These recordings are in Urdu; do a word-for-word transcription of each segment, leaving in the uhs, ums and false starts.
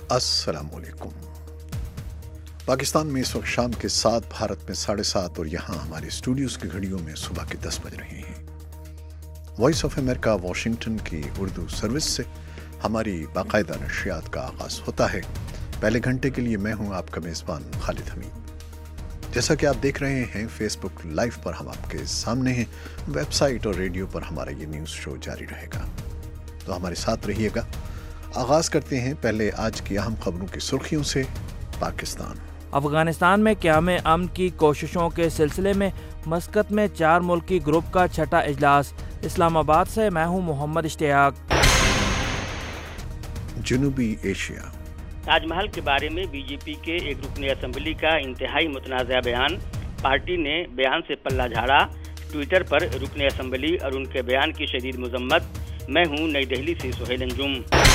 السلام علیکم۔ پاکستان میں اس وقت شام کے سات، بھارت میں ساڑھے سات اور یہاں ہمارے اسٹوڈیوز کی گھڑیوں میں صبح کے دس بج رہے ہیں۔ وائس آف امریکہ واشنگٹن کی اردو سروس سے ہماری باقاعدہ نشریات کا آغاز ہوتا ہے۔ پہلے گھنٹے کے لیے میں ہوں آپ کا میزبان خالد حمید۔ جیسا کہ آپ دیکھ رہے ہیں فیس بک لائیو پر ہم آپ کے سامنے ہیں، ویب سائٹ اور ریڈیو پر ہمارا یہ نیوز شو جاری رہے گا، تو ہمارے ساتھ رہیے گا۔ آغاز کرتے ہیں پہلے آج کی اہم خبروں کی سرخیوں سے۔ پاکستان افغانستان میں قیام امن کی کوششوں کے سلسلے میں مسقط میں چار ملکی گروپ کا چھٹا اجلاس۔ اسلام آباد سے میں ہوں محمد اشتیاق۔ جنوبی ایشیا، تاج محل کے بارے میں بی جے پی کے ایک رکن اسمبلی کا انتہائی متنازع بیان، پارٹی نے بیان سے پلہ جھاڑا۔ ٹویٹر پر رکن اسمبلی اور ان کے بیان کی شدید مذمت۔ میں ہوں نئی دہلی سے سہیل انجم۔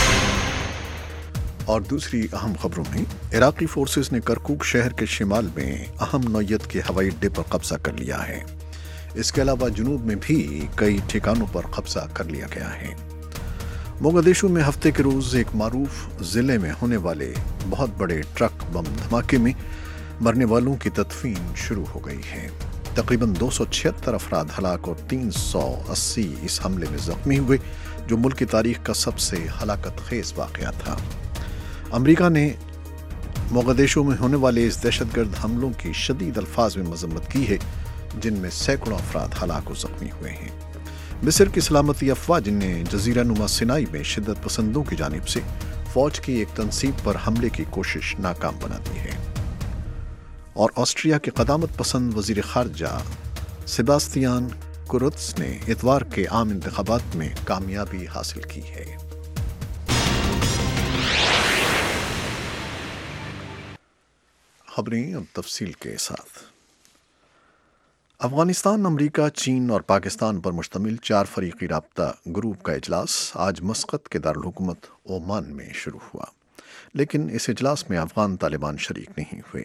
اور دوسری اہم خبروں میں عراقی فورسز نے کرکوک شہر کے شمال میں اہم نوعیت کے ہوائی اڈے پر قبضہ کر لیا ہے۔ اس کے علاوہ جنوب میں بھی کئی ٹھکانوں پر قبضہ کر لیا گیا ہے۔ موگادیشو میں ہفتے کے روز ایک معروف ضلع میں ہونے والے بہت بڑے ٹرک بم دھماکے میں مرنے والوں کی تدفین شروع ہو گئی ہے۔ تقریباً دو سو چھہتر افراد ہلاک اور تین سو اسی اس حملے میں زخمی ہوئے، جو ملک کی تاریخ کا سب سے ہلاکت خیز واقعہ تھا۔ امریکہ نے موگادیشو میں ہونے والے اس دہشت گرد حملوں کی شدید الفاظ میں مذمت کی ہے، جن میں سینکڑوں افراد ہلاک و زخمی ہوئے ہیں۔ مصر کی سلامتی افواج نے جزیرہ نما سینائی میں شدت پسندوں کی جانب سے فوج کی ایک تنصیب پر حملے کی کوشش ناکام بنا دی ہے۔ اور آسٹریا کے قدامت پسند وزیر خارجہ سیباستیان کورتز نے اتوار کے عام انتخابات میں کامیابی حاصل کی ہے۔ خبریں اب تفصیل کے ساتھ۔ افغانستان، امریکہ، چین اور پاکستان پر مشتمل چار فریقی رابطہ گروپ کا اجلاس آج مسقط کے دارالحکومت عمان میں شروع ہوا، لیکن اس اجلاس میں افغان طالبان شریک نہیں ہوئے۔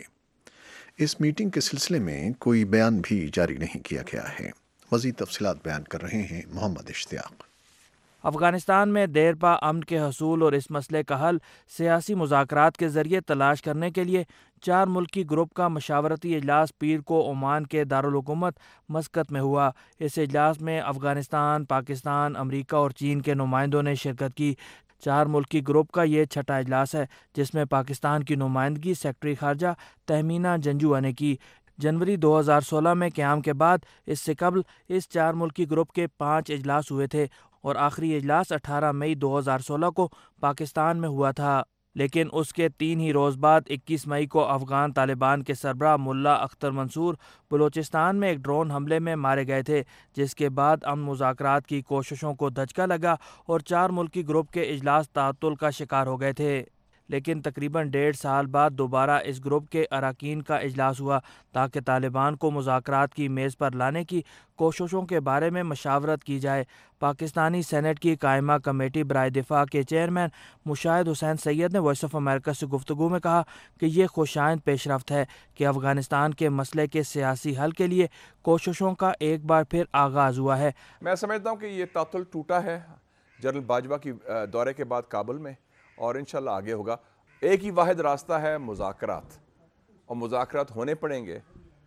اس میٹنگ کے سلسلے میں کوئی بیان بھی جاری نہیں کیا گیا ہے۔ مزید تفصیلات بیان کر رہے ہیں محمد اشتیاق۔ افغانستان میں دیر پا امن کے حصول اور اس مسئلے کا حل سیاسی مذاکرات کے ذریعے تلاش کرنے کے لیے چار ملکی گروپ کا مشاورتی اجلاس پیر کو عمان کے دارالحکومت مسقط میں ہوا۔ اس اجلاس میں افغانستان، پاکستان، امریکہ اور چین کے نمائندوں نے شرکت کی۔ چار ملکی گروپ کا یہ چھٹا اجلاس ہے، جس میں پاکستان کی نمائندگی سیکرٹری خارجہ تہمینہ جنجوعہ نے کی۔ جنوری دو ہزار سولہ میں قیام کے بعد اس سے قبل اس چار ملکی گروپ کے پانچ اجلاس ہوئے تھے اور آخری اجلاس اٹھارہ مئی دو ہزار سولہ کو پاکستان میں ہوا تھا، لیکن اس کے تین ہی روز بعد اکیس مئی کو افغان طالبان کے سربراہ ملا اختر منصور بلوچستان میں ایک ڈرون حملے میں مارے گئے تھے، جس کے بعد امن مذاکرات کی کوششوں کو دھچکا لگا اور چار ملکی گروپ کے اجلاس تعطل کا شکار ہو گئے تھے۔ لیکن تقریباً ڈیڑھ سال بعد دوبارہ اس گروپ کے اراکین کا اجلاس ہوا تاکہ طالبان کو مذاکرات کی میز پر لانے کی کوششوں کے بارے میں مشاورت کی جائے۔ پاکستانی سینیٹ کی قائمہ کمیٹی برائے دفاع کے چیئرمین مشاہد حسین سید نے وائس آف امریکہ سے گفتگو میں کہا کہ یہ خوشائند پیش رفت ہے کہ افغانستان کے مسئلے کے سیاسی حل کے لیے کوششوں کا ایک بار پھر آغاز ہوا ہے۔ میں سمجھتا ہوں کہ یہ تعطل ٹوٹا ہے جنرل باجوہ کی دورے کے بعد کابل میں، اور انشاءاللہ آگے ہوگا۔ ایک ہی واحد راستہ ہے مذاکرات، اور مذاکرات ہونے پڑیں گے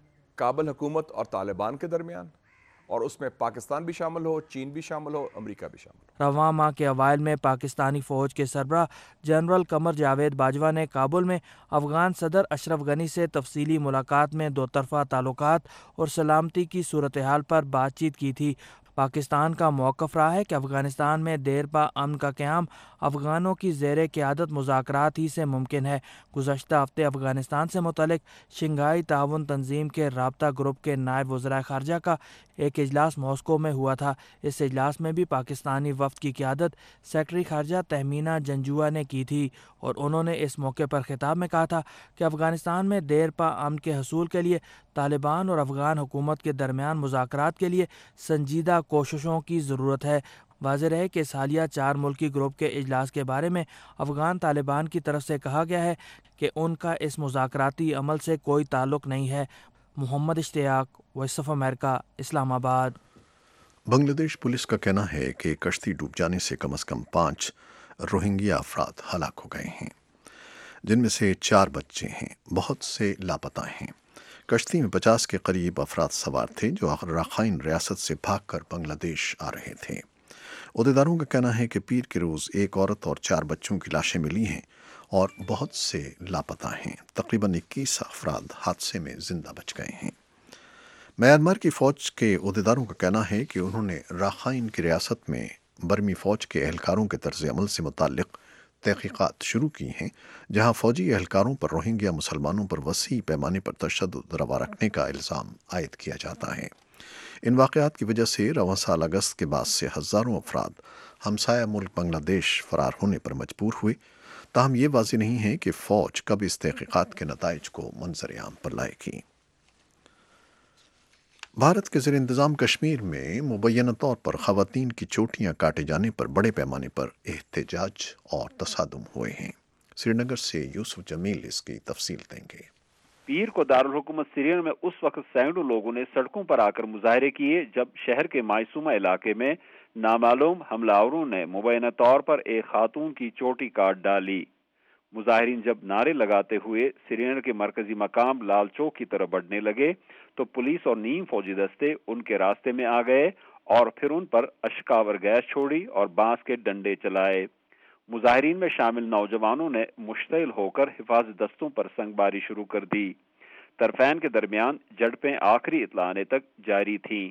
کابل حکومت اور طالبان کے درمیان، اور اس میں پاکستان بھی شامل ہو، چین بھی شامل ہو، امریکہ بھی شامل ہو۔ رواں ماہ کے اوائل میں پاکستانی فوج کے سربراہ جنرل قمر جاوید باجوہ نے کابل میں افغان صدر اشرف غنی سے تفصیلی ملاقات میں دو طرفہ تعلقات اور سلامتی کی صورتحال پر بات چیت کی تھی۔ پاکستان کا موقف رہا ہے کہ افغانستان میں دیر پا امن کا قیام افغانوں کی زیر قیادت مذاکرات ہی سے ممکن ہے۔ گزشتہ ہفتے افغانستان سے متعلق شنگھائی تعاون تنظیم کے رابطہ گروپ کے نائب وزراء خارجہ کا ایک اجلاس ماسکو میں ہوا تھا۔ اس اجلاس میں بھی پاکستانی وفد کی قیادت سیکرٹری خارجہ تہمینہ جنجوعہ نے کی تھی، اور انہوں نے اس موقع پر خطاب میں کہا تھا کہ افغانستان میں دیر پا امن کے حصول کے لیے طالبان اور افغان حکومت کے درمیان مذاکرات کے لیے سنجیدہ کوششوں کی ضرورت ہے۔ واضح رہے کہ اس حالیہ چار ملکی گروپ کے اجلاس کے بارے میں افغان طالبان کی طرف سے کہا گیا ہے کہ ان کا اس مذاکراتی عمل سے کوئی تعلق نہیں ہے۔ محمد اشتیاق، وائس آف امریکہ، اسلام آباد۔ بنگلہ دیش پولیس کا کہنا ہے کہ کشتی ڈوب جانے سے کم از کم پانچ روہنگیا افراد ہلاک ہو گئے ہیں۔ جن میں سے چار بچے ہیں، بہت سے لاپتہ ہیں۔ کشتی میں پچاس کے قریب افراد سوار تھے جو رخائن ریاست سے بھاگ کر بنگلہ دیش آ رہے تھے۔ عہدیداروں کا کہنا ہے کہ پیر کے روز ایک عورت اور چار بچوں کی لاشیں ملی ہیں اور بہت سے لاپتہ ہیں۔ تقریباً اکیس افراد حادثے میں زندہ بچ گئے ہیں۔ میانمار کی فوج کے عہدیداروں کا کہنا ہے کہ انہوں نے راخائن کی ریاست میں برمی فوج کے اہلکاروں کے طرز عمل سے متعلق تحقیقات شروع کی ہیں، جہاں فوجی اہلکاروں پر روہنگیا مسلمانوں پر وسیع پیمانے پر تشدد روا رکھنے کا الزام عائد کیا جاتا ہے۔ ان واقعات کی وجہ سے رواں سال اگست کے بعد سے ہزاروں افراد ہمسایہ ملک بنگلہ دیش فرار ہونے پر مجبور ہوئے۔ تاہم یہ واضح نہیں ہے کہ فوج کب اس تحقیقات کے نتائج کو منظر عام پر لائے گی۔ بھارت کے زیر انتظام کشمیر میں مبینہ طور پر خواتین کی چوٹیاں کاٹے جانے پر بڑے پیمانے پر احتجاج اور تصادم ہوئے ہیں۔ سری نگر سے یوسف جمیل اس کی تفصیل دیں گے۔ پیر کو دارالحکومت سری نگر میں اس وقت سینکڑوں لوگوں نے سڑکوں پر آ کر مظاہرے کیے جب شہر کے مائسومہ علاقے میں نامعلوم حملہ آوروں نے مبینہ طور پر ایک خاتون کی چوٹی کاٹ ڈالی۔ مظاہرین جب نعرے لگاتے ہوئے سری نگر کے مرکزی مقام لال چوک کی طرف بڑھنے لگے تو پولیس اور نیم فوجی دستے ان کے راستے میں آ گئے اور پھر ان پر اشکاور گیس چھوڑی اور بانس کے ڈنڈے چلائے۔ مظاہرین میں شامل نوجوانوں نے مشتعل ہو کر حفاظت دستوں پر سنگ باری شروع کر دی۔ طرفین کے درمیان جھڑپیں آخری اطلاع آنے تک جاری تھیں۔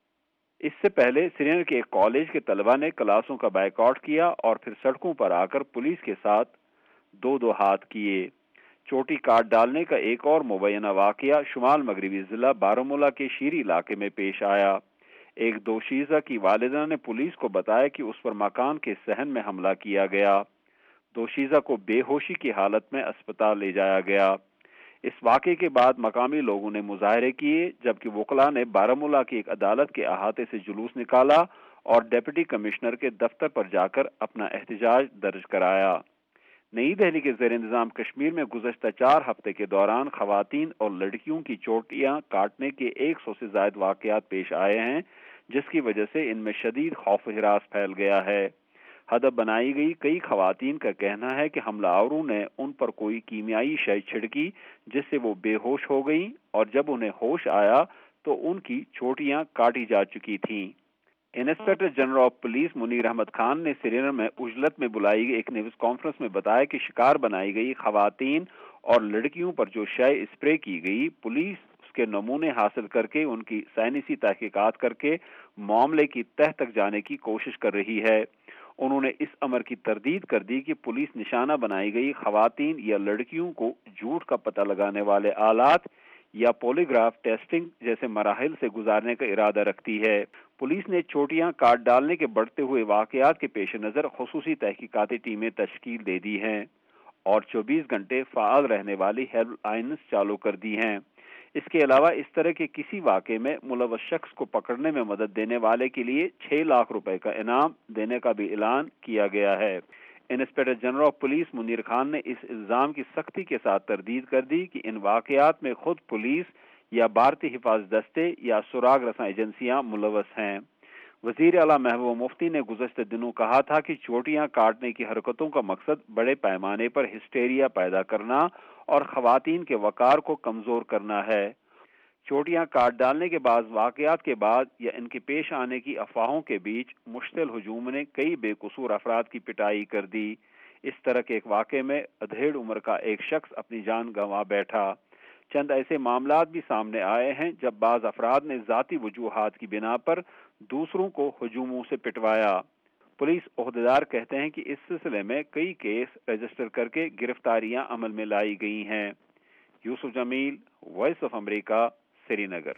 اس سے پہلے سری نگر کے ایک کالج کے طلبہ نے کلاسوں کا بائیکاٹ کیا اور پھر سڑکوں پر آ کر پولیس کے ساتھ دو دو ہاتھ کیے۔ چوٹی کاٹ ڈالنے کا ایک اور مبینہ واقعہ شمال مغربی ضلع بارہمولہ کے شیری علاقے میں پیش آیا۔ ایک دوشیزہ کی والدہ نے پولیس کو بتایا کہ اس پر مکان کے صحن میں حملہ کیا گیا۔ دوشیزہ کو بے ہوشی کی حالت میں اسپتال لے جایا گیا۔ اس واقعے کے بعد مقامی لوگوں نے مظاہرے کیے جبکہ وکلاء نے بارہمولہ کی ایک عدالت کے احاطے سے جلوس نکالا اور ڈپٹی کمشنر کے دفتر پر جا کر اپنا احتجاج درج کرایا۔ نئی دہلی کے زیر انتظام کشمیر میں گزشتہ چار ہفتے کے دوران خواتین اور لڑکیوں کی چوٹیاں کاٹنے کے ایک سو سے زائد واقعات پیش آئے ہیں، جس کی وجہ سے ان میں شدید خوف و ہراس پھیل گیا ہے۔ ہدف بنائی گئی کئی خواتین کا کہنا ہے کہ حملہ آوروں نے ان پر کوئی کیمیائی شے چھڑکی جس سے وہ بے ہوش ہو گئیں اور جب انہیں ہوش آیا تو ان کی چوٹیاں کاٹی جا چکی تھیں۔ Inspector general of police Munir Ahmad Khan نے سری نگر میں اجلت میں بلائی گئی ایک نیوز کانفرنس میں بتایا کہ شکار بنائی گئی خواتین اور لڑکیوں پر جو شے اسپرے کی گئی، پولیس اس کے نمونے حاصل کر کے ان کی سائنسی تحقیقات کر کے معاملے کی تہ تک جانے کی کوشش کر رہی ہے۔ انہوں نے اس امر کی تردید کر دی کہ پولیس نشانہ بنائی گئی خواتین یا لڑکیوں کو جھوٹ کا پتہ لگانے والے آلات یا پولیگراف ٹیسٹنگ جیسے مراحل سے گزارنے کا ارادہ رکھتی ہے۔ پولیس نے چوٹیاں کاٹ ڈالنے کے بڑھتے ہوئے واقعات کے پیش نظر خصوصی تحقیقاتی ٹیمیں تشکیل دے دی ہیں اور چوبیس گھنٹے فعال رہنے والی ہیلپ لائنز چالو کر دی ہیں۔ اس کے علاوہ اس طرح کے کسی واقعے میں ملوث شخص کو پکڑنے میں مدد دینے والے کے لیے چھ لاکھ روپے کا انعام دینے کا بھی اعلان کیا گیا ہے۔ Inspector general of police Munir Khan نے اس الزام کی سختی کے ساتھ تردید کر دی کہ ان واقعات میں خود پولیس یا بھارتی حفاظت دستے یا سراغ رساں ایجنسیاں ملوث ہیں۔ وزیر اعلیٰ محبوبہ مفتی نے گزشتہ دنوں کہا تھا کہ چوٹیاں کاٹنے کی حرکتوں کا مقصد بڑے پیمانے پر ہسٹیریا پیدا کرنا اور خواتین کے وقار کو کمزور کرنا ہے۔ چوٹیاں کاٹ ڈالنے کے بعض واقعات کے بعد یا ان کے پیش آنے کی افواہوں کے بیچ مشتعل ہجوم نے کئی بے قصور افراد کی پٹائی کر دی۔ اس طرح کے ایک واقعے میں ادھیڑ عمر کا ایک شخص اپنی جان گنوا بیٹھا۔ چند ایسے معاملات بھی سامنے آئے ہیں جب بعض افراد نے ذاتی وجوہات کی بنا پر دوسروں کو ہجوموں سے پٹوایا۔ پولیس عہدیدار کہتے ہیں کہ اس سلسلے میں کئی کیس رجسٹر کر کے گرفتاریاں عمل میں لائی گئی ہیں۔ Yusuf Jamil, voice of America, Srinagar.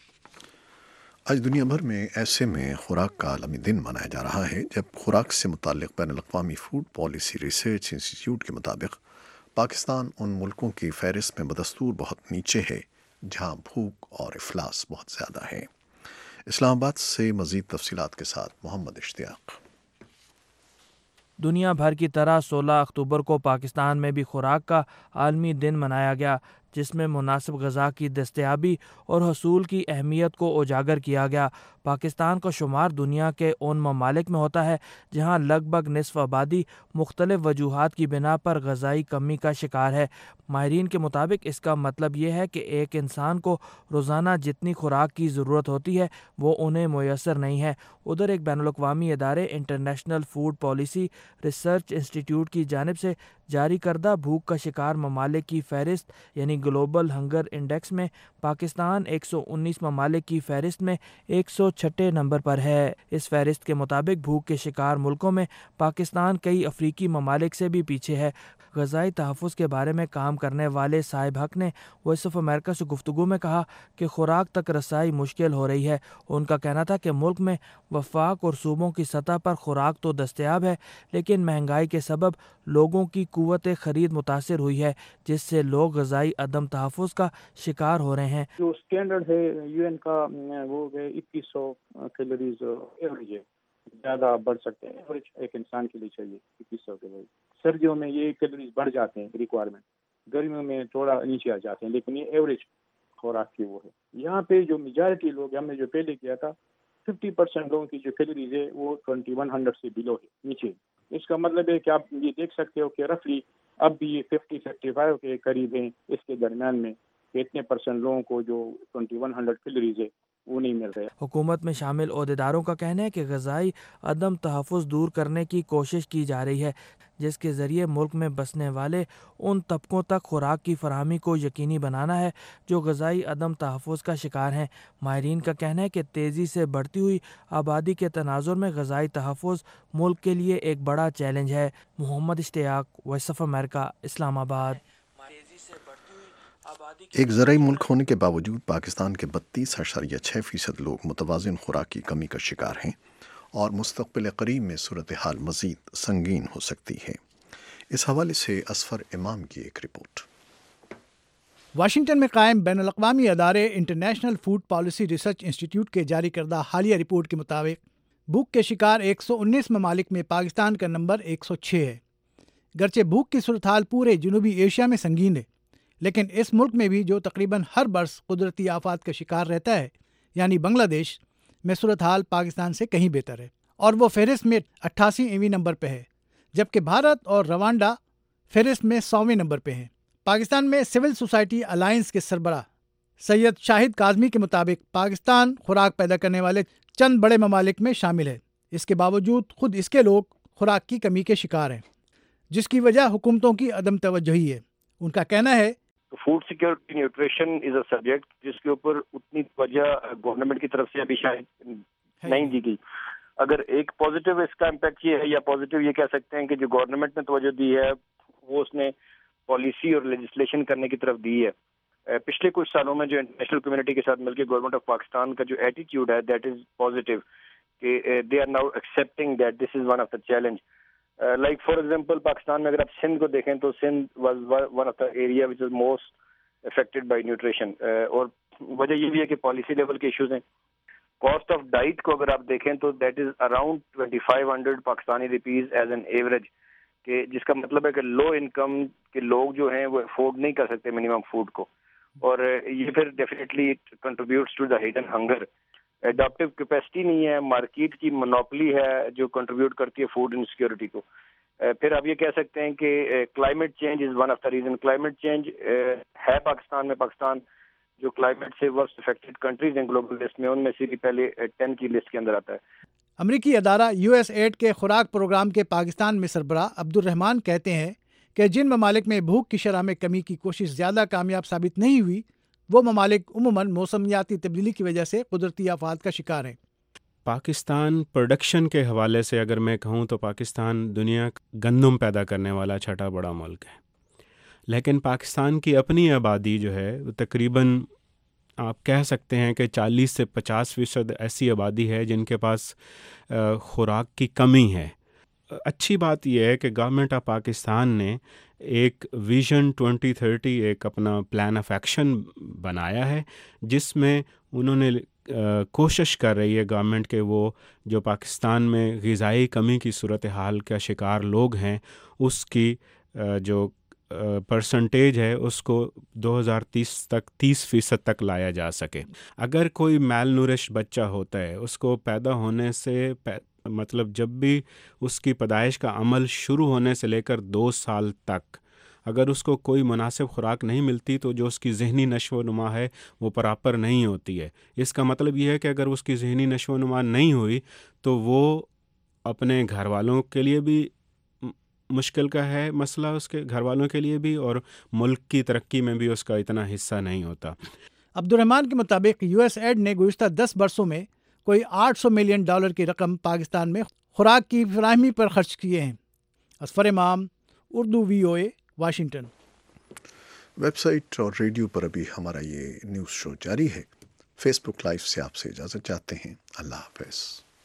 آج دنیا بھر میں ایسے میں خوراک کا عالمی دن منایا جا رہا ہے جب خوراک سے متعلق بین الاقوامی فوڈ پالیسی ریسرچ انسٹی ٹیوٹ کے مطابق پاکستان ان ملکوں کی فہرست میں بدستور بہت نیچے ہے جہاں بھوک اور افلاس بہت زیادہ ہے۔ اسلام آباد سے مزید تفصیلات کے ساتھ محمد اشتیاق۔ دنیا بھر کی طرح سولہ اکتوبر کو پاکستان میں بھی خوراک کا عالمی دن منایا گیا۔ جس میں مناسب غذا کی دستیابی اور حصول کی اہمیت کو اجاگر کیا گیا۔ پاکستان کا شمار دنیا کے ان ممالک میں ہوتا ہے جہاں لگ بھگ نصف آبادی مختلف وجوہات کی بنا پر غذائی کمی کا شکار ہے۔ ماہرین کے مطابق اس کا مطلب یہ ہے کہ ایک انسان کو روزانہ جتنی خوراک کی ضرورت ہوتی ہے وہ انہیں میسر نہیں ہے۔ ادھر ایک بین الاقوامی ادارے international food policy research institute کی جانب سے جاری کردہ بھوک کا شکار ممالک کی فہرست یعنی گلوبل ہنگر انڈیکس میں پاکستان ایک سو انیس ممالک کی فہرست میں ایک سو چھٹے نمبر پر ہے۔ اس فہرست کے مطابق بھوک کے شکار ملکوں میں پاکستان کئی افریقی ممالک سے بھی پیچھے ہے۔ غذائی تحفظ کے بارے میں کام کرنے والے صاحب حق نے وائس آف امریکہ سے گفتگو میں کہا کہ خوراک تک رسائی مشکل ہو رہی ہے۔ ان کا کہنا تھا کہ ملک میں وفاق اور صوبوں کی سطح پر خوراک تو دستیاب ہے لیکن مہنگائی کے سبب لوگوں کی قوت خرید متاثر ہوئی ہے جس سے لوگ غذائی عدم تحفظ کا شکار ہو رہے ہیں۔ جو اسٹینڈرڈ ہے یو این کا وہ ہے اکیس سو کیلوریز ایوریج ہے، زیادہ بڑھ سکتے ہیں، ایوریج ایک انسان کے لیے چاہیے اکیس سو کیلوریز۔ سردیوں میں یہ کیلوریز بڑھ جاتے ہیں ریکوائرمنٹ، گرمیوں میں تھوڑا نیچے آ جاتے ہیں، لیکن یہ ایوریج خوراک کی وہ ہے۔ یہاں پہ جو میجارٹی لوگ، ہم نے جو پہلے کیا تھا ففٹی پرسینٹ لوگوں کی جو کیلوریز ہے وہ ٹوینٹی ون ہنڈریڈ سے بلو ہے، نیچے۔ اس کا مطلب ہے کہ آپ یہ دیکھ سکتے ہو کہ رفلی اب بھی یہ ففٹی ففٹی فائیو کے قریب ہیں، اس کے درمیان میں اتنے پرسینٹ لوگوں کو جو ٹوینٹی ون ہنڈریڈ کیلوریز ہے وہ نہیں مل رہے۔ حکومت میں شامل عہدیداروں کا کہنا ہے کہ غذائی عدم تحفظ دور کرنے کی کوشش کی جا رہی ہے جس کے ذریعے ملک میں بسنے والے ان طبقوں تک خوراک کی فراہمی کو یقینی بنانا ہے جو غذائی عدم تحفظ کا شکار ہیں۔ ماہرین کا کہنا ہے کہ تیزی سے بڑھتی ہوئی آبادی کے تناظر میں غذائی تحفظ ملک کے لیے ایک بڑا چیلنج ہے۔ محمد اشتیاق، وائس آف امریکہ، اسلام آباد۔ ایک زرعی ملک ہونے کے باوجود پاکستان کے بتیس اشاریہ چھ فیصد لوگ متوازن خوراک کی کمی کا شکار ہیں اور مستقبل قریب میں صورتحال مزید سنگین ہو سکتی ہے۔ اس حوالے سے اسفر امام کی ایک رپورٹ۔ واشنگٹن میں قائم بین الاقوامی ادارے international food policy research institute کے جاری کردہ حالیہ رپورٹ کے مطابق بھوک کے شکار ایک سو انیس ممالک میں پاکستان کا نمبر ایک سو چھ ہے۔ گرچہ بھوک کی صورتحال پورے جنوبی ایشیا میں سنگین ہے، لیکن اس ملک میں بھی جو تقریباً ہر برس قدرتی آفات کا شکار رہتا ہے یعنی بنگلہ دیش میں صورتحال پاکستان سے کہیں بہتر ہے اور وہ فہرست میں اٹھاسیویں نمبر پہ ہے، جبکہ بھارت اور روانڈا فہرست میں سوویں نمبر پہ ہیں۔ پاکستان میں سول سوسائٹی الائنس کے سربراہ سید شاہد کاظمی کے مطابق پاکستان خوراک پیدا کرنے والے چند بڑے ممالک میں شامل ہے، اس کے باوجود خود اس کے لوگ خوراک کی کمی کے شکار ہیں جس کی وجہ حکومتوں کی عدم توجہی ہے۔ ان کا کہنا ہے food security nutrition is a subject جس کے اوپر اتنی توجہ گورنمنٹ کی طرف سے ابھی شاید نہیں دی گئی۔ اگر ایک پازیٹیو اس کا امپیکٹ یہ ہے یا پازیٹیو یہ کہہ سکتے ہیں کہ جو گورنمنٹ نے توجہ دی ہے وہ اس نے پالیسی اور لیجسلیشن کرنے کی طرف دی ہے۔ پچھلے کچھ سالوں میں جو انٹرنیشنل کمیونٹی کے ساتھ مل کے گورنمنٹ آف پاکستان کا جو ایٹیٹیوڈ ہے دیٹ از پازیٹیو کہ they are now accepting that this is one of the challenge. Like for example Pakistan میں اگر آپ سندھ کو دیکھیں تو Sindh was one of the area which is most affected by nutrition, اور وجہ یہ بھی ہے کہ پالیسی لیول کے ایشوز ہیں۔ کاسٹ آف ڈائٹ کو اگر آپ دیکھیں تو that is around twenty five hundred Pakistani rupees as an average, کہ جس کا مطلب ہے کہ لو انکم کے لوگ جو ہیں وہ افورڈ نہیں کر سکتے منیمم فوڈ کو، اور یہ پھر definitely contributes to the hidden hunger. Adaptive capacity نہیں ہے، مارکیٹ کی مونوپلی ہے جو کنٹریبیوٹ کرتی ہے فوڈ انسیکیورٹی کو۔ پھر آپ یہ کہہ سکتے ہیں کہ climate change is one of the reason. Climate change ہے پاکستان میں، پاکستان جو کلائمیٹ سے ورسٹ افیکٹڈ کنٹریز ہیں گلوبل لسٹ میں، ان میں سے بھی پہلے ٹین کی لسٹ کے اندر آتا ہے۔ امریکی ادارہ یو ایس ایڈ کے خوراک پروگرام کے پاکستان میں سربراہ عبد الرحمان کہتے ہیں کہ جن ممالک میں بھوک کی شرح میں کمی کی کوشش زیادہ کامیاب ثابت نہیں ہوئی وہ ممالک عموماً موسمیاتی تبدیلی کی وجہ سے قدرتی آفات کا شکار ہیں۔ پاکستان پروڈکشن کے حوالے سے اگر میں کہوں تو پاکستان دنیا گندم پیدا کرنے والا چھٹا بڑا ملک ہے، لیکن پاکستان کی اپنی آبادی جو ہے وہ تقریباً آپ کہہ سکتے ہیں کہ چالیس سے پچاس فیصد ایسی آبادی ہے جن کے پاس خوراک کی کمی ہے۔ اچھی بات یہ ہے کہ گورنمنٹ آف پاکستان نے ایک ویژن ٹوئنٹی تھرٹی ایک اپنا پلان آف ایکشن بنایا ہے جس میں انہوں نے کوشش کر رہی ہے گورنمنٹ کے وہ جو پاکستان میں غذائی کمی کی صورتحال کا شکار لوگ ہیں اس کی جو پرسنٹیج ہے اس کو دو ہزار تیس تک تیس فیصد تک لایا جا سکے. اگر کوئی میل نورش بچہ ہوتا ہے، اس کو پیدا ہونے سے مطلب جب بھی اس کی پیدائش کا عمل شروع ہونے سے لے کر دو سال تک اگر اس کو کوئی مناسب خوراک نہیں ملتی تو جو اس کی ذہنی نشو و نما ہے وہ پراپر نہیں ہوتی ہے. اس کا مطلب یہ ہے کہ اگر اس کی ذہنی نشو و نما نہیں ہوئی تو وہ اپنے گھر والوں کے لیے بھی مشکل کا ہے مسئلہ، اس کے گھر والوں کے لیے بھی، اور ملک کی ترقی میں بھی اس کا اتنا حصہ نہیں ہوتا. عبد الرحمان کے مطابق یو ایس ایڈ نے گزشتہ دس برسوں میں کوئی آٹھ سو ملین ڈالر کی رقم پاکستان میں خوراک کی فراہمی پر خرچ کیے ہیں. Asfar Imam, Urdu V O A, Washington. Web site اور ریڈیو پر ابھی ہمارا یہ نیوز شو جاری ہے. فیس بک لائیو سے آپ سے اجازت چاہتے ہیں. اللہ حافظ.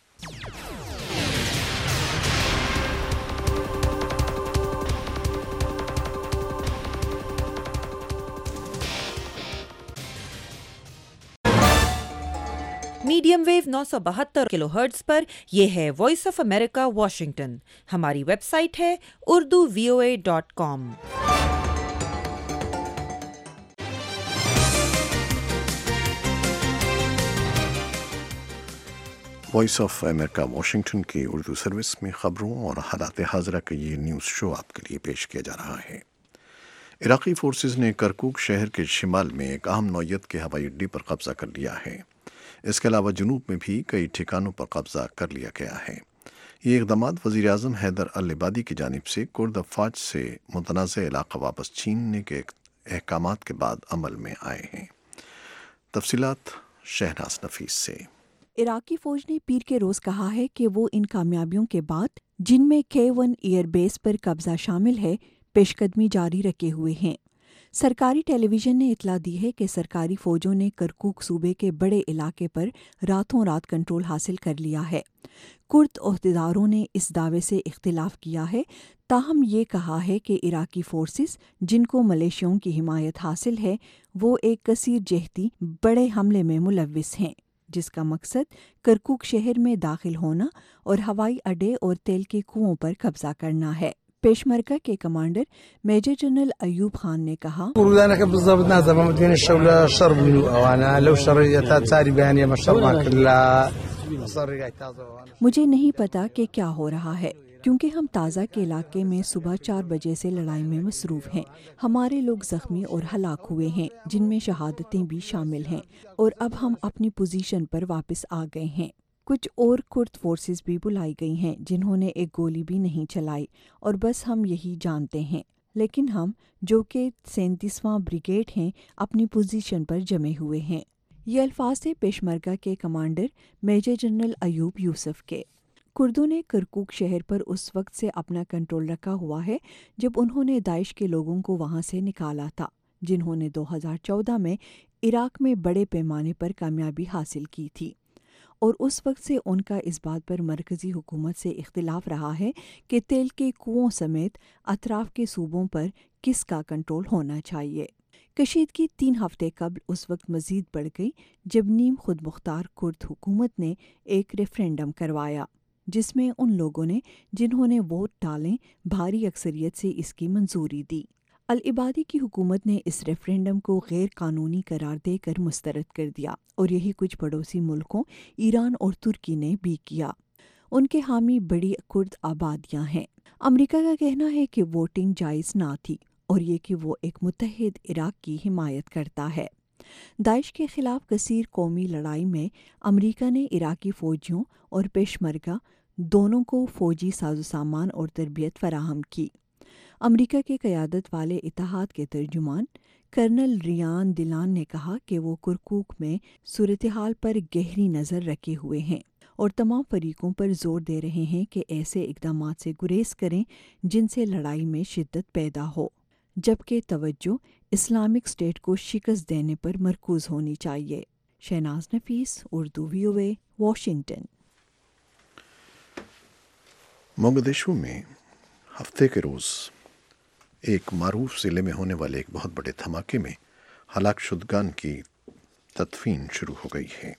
میڈیم ویو نو سو بہتر کلو ہرٹز پر یہ ہے وائس آف امریکہ واشنگٹن. ہماری ویب سائٹ ہے Urdu V O A dot com. Voice of America Washington کی اردو سروس میں خبروں اور حالات حاضرہ کا یہ نیوز شو آپ کے لیے پیش کیا جا رہا ہے. عراقی فورسز نے کرکوک شہر کے شمال میں ایک اہم نوعیت کے ہوائی اڈے پر قبضہ کر لیا ہے. اس کے علاوہ جنوب میں بھی کئی ٹھکانوں پر قبضہ کر لیا گیا ہے. یہ اقدامات وزیر اعظم حیدر العبادی کی جانب سے کرد افواج سے متنازع علاقہ واپس چھیننے کے احکامات کے بعد عمل میں آئے ہیں. تفصیلات شہناز نفیس سے. عراقی فوج نے پیر کے روز کہا ہے کہ وہ ان کامیابیوں کے بعد، جن میں کے ون ایئر بیس پر قبضہ شامل ہے، پیش قدمی جاری رکھے ہوئے ہیں. سرکاری ٹیلی ویژن نے اطلاع دی ہے کہ سرکاری فوجوں نے کرکوک صوبے کے بڑے علاقے پر راتوں رات کنٹرول حاصل کر لیا ہے. کرد عہدیداروں نے اس دعوے سے اختلاف کیا ہے، تاہم یہ کہا ہے کہ عراقی فورسز، جن کو ملیشیاؤں کی حمایت حاصل ہے، وہ ایک کثیر جہتی بڑے حملے میں ملوث ہیں، جس کا مقصد کرکوک شہر میں داخل ہونا اور ہوائی اڈے اور تیل کے کنووں پر قبضہ کرنا ہے. پیشمرگہ کے commander major general Ayub Khan نے کہا، مجھے نہیں پتا کہ کیا ہو رہا ہے، کیونکہ ہم تازہ کے علاقے میں صبح چار بجے سے لڑائی میں مصروف ہیں. ہمارے لوگ زخمی اور ہلاک ہوئے ہیں، جن میں شہادتیں بھی شامل ہیں، اور اب ہم اپنی پوزیشن پر واپس آ گئے ہیں. کچھ اور کرد فورسز بھی بلائی گئی ہیں جنہوں نے ایک گولی بھی نہیں چلائی، اور بس ہم یہی جانتے ہیں. لیکن ہم، جو کہ سینتیسواں بریگیڈ ہیں، اپنی پوزیشن پر جمے ہوئے ہیں. یہ الفاظ تھے پیشمرگہ کے commander major general Ayub Yusuf کے. کردوں نے کرکوک شہر پر اس وقت سے اپنا کنٹرول رکھا ہوا ہے جب انہوں نے داعش کے لوگوں کو وہاں سے نکالا تھا، جنہوں نے دو ہزار چودہ میں عراق میں بڑے پیمانے پر کامیابی حاصل کی تھی. اور اس وقت سے ان کا اس بات پر مرکزی حکومت سے اختلاف رہا ہے کہ تیل کے کنووں سمیت اطراف کے صوبوں پر کس کا کنٹرول ہونا چاہیے. کشیدگی تین ہفتے قبل اس وقت مزید بڑھ گئی جب نیم خود مختار کرد حکومت نے ایک ریفرینڈم کروایا، جس میں ان لوگوں نے جنہوں نے ووٹ ڈالیں بھاری اکثریت سے اس کی منظوری دی. العبادی کی حکومت نے اس ریفرینڈم کو غیر قانونی قرار دے کر مسترد کر دیا، اور یہی کچھ پڑوسی ملکوں ایران اور ترکی نے بھی کیا. ان کے حامی بڑی کرد آبادیاں ہیں. امریکہ کا کہنا ہے کہ ووٹنگ جائز نہ تھی، اور یہ کہ وہ ایک متحد عراق کی حمایت کرتا ہے. داعش کے خلاف کثیر قومی لڑائی میں امریکہ نے عراقی فوجیوں اور پیشمرگہ دونوں کو فوجی ساز و سامان اور تربیت فراہم کی. امریکہ کے قیادت والے اتحاد کے ترجمان کرنل ریان دلان نے کہا کہ وہ کرکوک میں صورتحال پر گہری نظر رکھے ہوئے ہیں اور تمام فریقوں پر زور دے رہے ہیں کہ ایسے اقدامات سے گریز کریں جن سے لڑائی میں شدت پیدا ہو، جبکہ توجہ اسلامک اسٹیٹ کو شکست دینے پر مرکوز ہونی چاہیے. Shahnaz Nafees, Urdu V O A, Washington. Mogadishu میں ہفتے کے روز ایک معروف ضلع میں ہونے والے ایک بہت بڑے دھماکے میں ہلاک شدگان کی تدفین شروع ہو گئی ہے.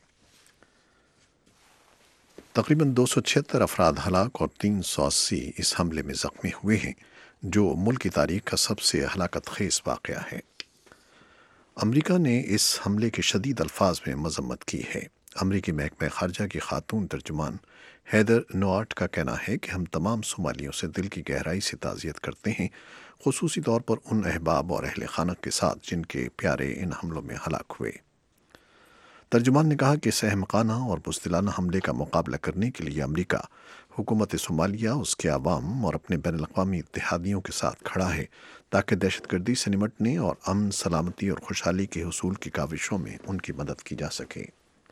تقریباً دو سو چھہتر افراد ہلاک اور تین سو اسی اس حملے میں زخمی ہوئے ہیں، جو ملک کی تاریخ کا سب سے ہلاکت خیز واقعہ ہے۔ امریکہ نے اس حملے کے شدید الفاظ میں مذمت کی ہے۔ امریکی محکمہ خارجہ کی خاتون ترجمان ہیدر نوارٹ کا کہنا ہے کہ ہم تمام صومالیوں سے دل کی گہرائی سے تعزیت کرتے ہیں، خصوصی طور پر ان احباب اور اہل خانہ کے ساتھ جن کے پیارے ان حملوں میں ہلاک ہوئے۔ ترجمان نے کہا کہ اس احمقانہ اور بزدلانہ حملے کا مقابلہ کرنے کے لیے امریکہ حکومت صومالیہ، اس کے عوام اور اپنے بین الاقوامی اتحادیوں کے ساتھ کھڑا ہے تاکہ دہشت گردی سے نمٹنے اور امن، سلامتی اور خوشحالی کے حصول کی کاوشوں میں ان کی مدد کی جا سکے۔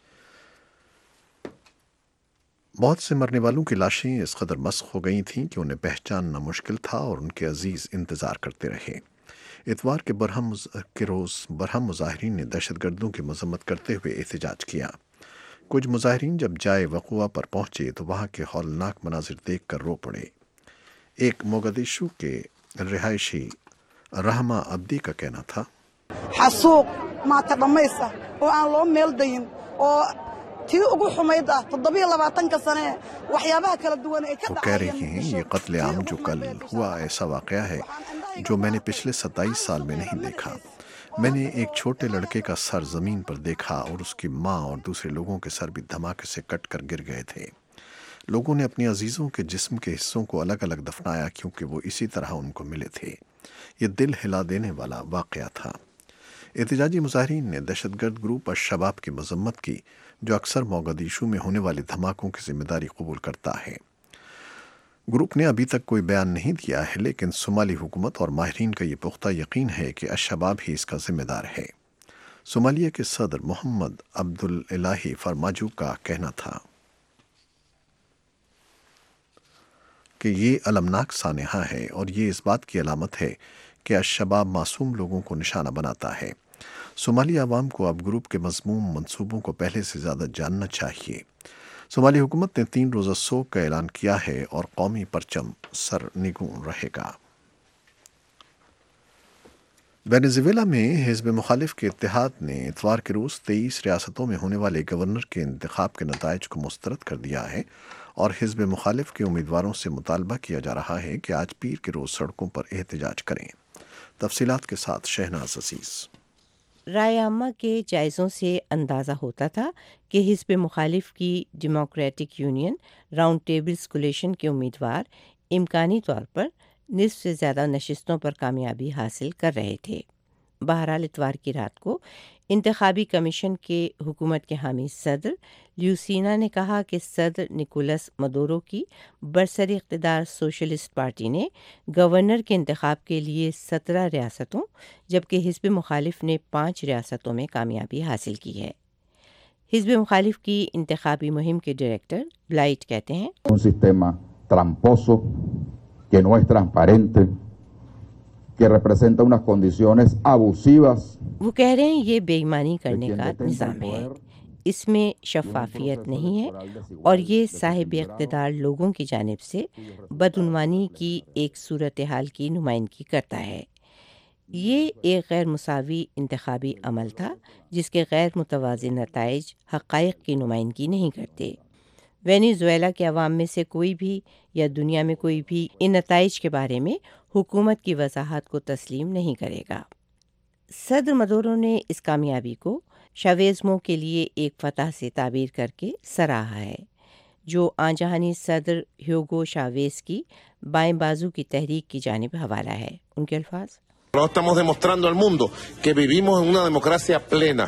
بہت سے مرنے والوں کی لاشیں اس قدر مسخ ہو گئی تھیں کہ انہیں پہچاننا مشکل تھا اور ان کے عزیز انتظار کرتے رہے۔ اتوار کے برہم کے روز برہم مظاہرین نے دہشت گردوں کی مذمت کرتے ہوئے احتجاج کیا۔ کچھ مظاہرین جب جائے وقوع پر پہنچے تو وہاں کے ہولناک مناظر دیکھ کر رو پڑے۔ ایک موگادیشو کے رہائشی رحمہ عبدی کا کہنا تھا، xasuuq maanta dhammaysa oo aan loo meel dayin oo tii ugu xumayd ah toddobiyo labaatanka sane waxyaabaha kala duwan ee ka وہ کہہ رہی ہیں یہ قتل عام جو کل ہوا ایسا واقعہ ہے جو میں نے پچھلے ستائیس سال میں نہیں دیکھا۔ میں نے ایک چھوٹے لڑکے کا سر زمین پر دیکھا اور اس کی ماں اور دوسرے لوگوں کے سر بھی دھماکے سے کٹ کر گر گئے تھے۔ لوگوں نے اپنی عزیزوں کے جسم کے حصوں کو الگ الگ دفنایا کیونکہ وہ اسی طرح ان کو ملے تھے۔ یہ دل ہلا دینے والا واقعہ تھا۔ احتجاجی مظاہرین نے دہشت گرد گروپ الشباب کی مذمت کی جو اکثر موگادیشو میں ہونے والے دھماکوں کی ذمہ داری قبول کرتا ہے۔ گروپ نے ابھی تک کوئی بیان نہیں دیا ہے، لیکن صومالی حکومت اور ماہرین کا یہ پختہ یقین ہے کہ الشباب ہی اس کا ذمہ دار ہے۔ صومالیہ کے صدر محمد عبداللہ فرماجو کا کہنا تھا کہ یہ المناک سانحہ ہے اور یہ اس بات کی علامت ہے کہ الشباب معصوم لوگوں کو نشانہ بناتا ہے۔ صومالی عوام کو اب گروپ کے مذموم منصوبوں کو پہلے سے زیادہ جاننا چاہیے۔ صومالی حکومت نے تین روزہ سوگ کا اعلان کیا ہے اور قومی پرچم سر نگوں رہے گا۔ وینیزویلا میں حزب مخالف کے اتحاد نے اتوار کے روز تیئیس ریاستوں میں ہونے والے گورنر کے انتخاب کے نتائج کو مسترد کر دیا ہے اور حزب مخالف کے امیدواروں سے مطالبہ کیا جا رہا ہے کہ آج پیر کے روز سڑکوں پر احتجاج کریں۔ تفصیلات کے ساتھ شہناز عزیز۔ رائے عامہ کے جائزوں سے اندازہ ہوتا تھا کہ حزب مخالف کی Democratic Union Round Tables Coalition کے امیدوار امکانی طور پر نصف سے زیادہ نشستوں پر کامیابی حاصل کر رہے تھے۔ بہرحال اتوار کی رات کو انتخابی کمیشن کے حکومت کے حامی صدر لیوسینا نے کہا کہ صدر نکولس مدورو کی برسر اقتدار سوشلسٹ پارٹی نے گورنر کے انتخاب کے لیے سترہ ریاستوں جبکہ حزب مخالف نے پانچ ریاستوں میں کامیابی حاصل کی ہے۔ حزب مخالف کی انتخابی مہم کے ڈائریکٹر بلائٹ کہتے ہیں، un sistema tramposo que no es transparente que representa unas condiciones abusivas۔ وہ کہہ رہے ہیں یہ بے ایمانی کرنے کا نظام ہے، اس میں شفافیت نہیں ہے اور یہ صاحب اقتدار لوگوں کی جانب سے بدعنوانی کی ایک صورتحال کی نمائندگی کرتا ہے۔ یہ ایک غیر مساوی انتخابی عمل تھا جس کے غیر متوازن نتائج حقائق کی نمائندگی نہیں کرتے۔ وینیزویلا کے عوام میں سے کوئی بھی یا دنیا میں کوئی بھی ان نتائج کے بارے میں حکومت کی وضاحت کو تسلیم نہیں کرے گا۔ صدر مدورو نے اس کامیابی کو شاویزمو کے لیے ایک فتح سے تعبیر کر کے سراہا ہے، جو آن جہانی صدر ہیوگو شاویز کی بائیں بازو کی تحریک کی جانب حوالہ ہے۔ ان کے الفاظ، No estamos demostrando al mundo que vivimos en una democracia plena.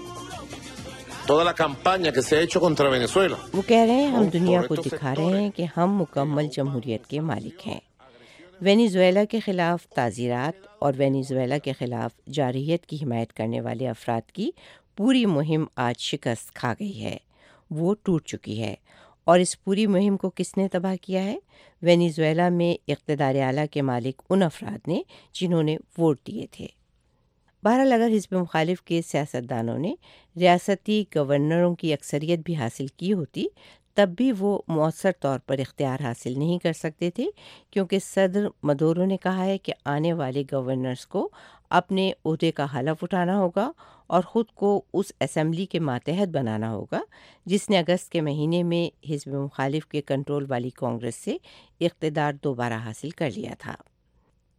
Toda la campaña que se ha hecho contra Venezuela. وہ کہہ رہے ہیں ہم دنیا کو دکھا رہے ہیں کہ ہم مکمل جمہوریت کے مالک ہیں۔ وینیزویلا کے خلاف تعزیرات اور وینیزویلا کے خلاف جارحیت کی حمایت کرنے والے افراد کی پوری مہم آج شکست کھا گئی ہے، وہ ٹوٹ چکی ہے۔ اور اس پوری مہم کو کس نے تباہ کیا ہے؟ وینیزویلا میں اقتدار اعلیٰ کے مالک ان افراد نے جنہوں نے ووٹ دیے تھے۔ بہرحال اگر حزب مخالف کے سیاستدانوں نے ریاستی گورنروں کی اکثریت بھی حاصل کی ہوتی تب بھی وہ مؤثر طور پر اختیار حاصل نہیں کر سکتے تھے، کیونکہ صدر مدورو نے کہا ہے کہ آنے والے گورنرز کو اپنے عہدے کا حلف اٹھانا ہوگا اور خود کو اس اسمبلی کے ماتحت بنانا ہوگا جس نے اگست کے مہینے میں حزب مخالف کے کنٹرول والی کانگریس سے اقتدار دوبارہ حاصل کر لیا تھا۔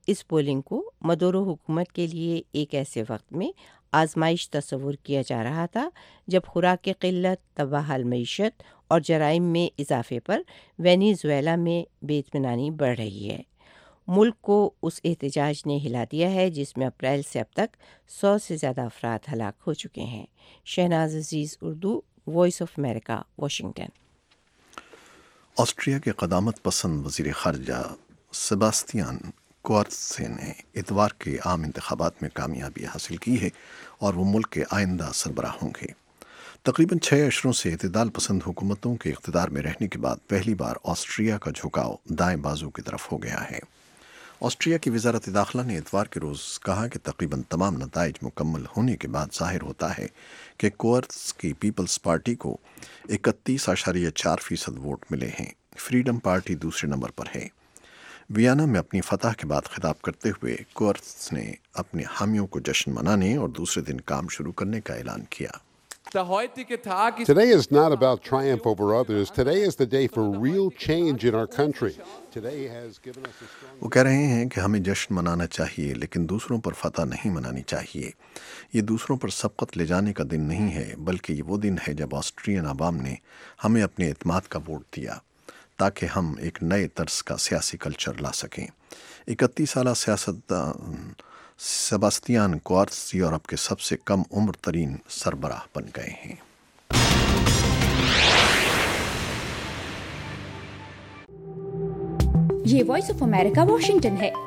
اس پولنگ کو مدورو حکومت کے لیے ایک ایسے وقت میں آزمائش تصور کیا جا رہا تھا جب خوراک کی قلت، تباہ معیشت اور جرائم میں اضافے پر وینیزویلا میں بے اطمینانی بڑھ رہی ہے۔ ملک کو اس احتجاج نے ہلا دیا ہے جس میں اپریل سے اب تک سو سے زیادہ افراد ہلاک ہو چکے ہیں۔ Shahnaz Aziz, Urdu, Voice of America, Washington. Austria کے قدامت پسند وزیر خارجہ سیباستیان کورتزے نے اتوار کے عام انتخابات میں کامیابی حاصل کی ہے اور وہ ملک کے آئندہ سربراہ ہوں گے۔ تقریباً چھ اشروں سے اعتدال پسند حکومتوں کے اقتدار میں رہنے کے بعد پہلی بار آسٹریا کا جھکاؤ دائیں بازو کی طرف ہو گیا ہے۔ آسٹریا کی وزارت داخلہ نے اتوار کے روز کہا کہ تقریباً تمام نتائج مکمل ہونے کے بعد ظاہر ہوتا ہے کہ کورتز کی پیپلز پارٹی کو اکتیس اشاریہ چار فیصد ووٹ ملے ہیں۔ فریڈم پارٹی دوسرے نمبر پر ہے۔ ویانا میں اپنی فتح کے بعد خطاب کرتے ہوئے کورتز نے اپنے حامیوں کو جشن منانے اور دوسرے دن کام شروع کرنے کا اعلان کیا۔ Today is not about triumph over others. Today is the day for real change in our country. Today has given us a strong... وہ کہہ رہے ہیں کہ ہمیں جشن منانا چاہیے لیکن دوسروں پر فتح نہیں منانی چاہیے۔ یہ دوسروں پر سبقت لے جانے کا دن نہیں ہے بلکہ یہ وہ دن ہے جب آسٹریین عوام نے ہمیں اپنے اعتماد کا ووٹ دیا تاکہ ہم ایک نئے طرز کا سیاسی کلچر لا سکیں۔ اکتیس سالہ سیاستدان سیباستیان کورتز یورپ کے سب سے کم عمر ترین سربراہ بن گئے ہیں۔ یہ وائس آف امریکہ واشنگٹن ہے۔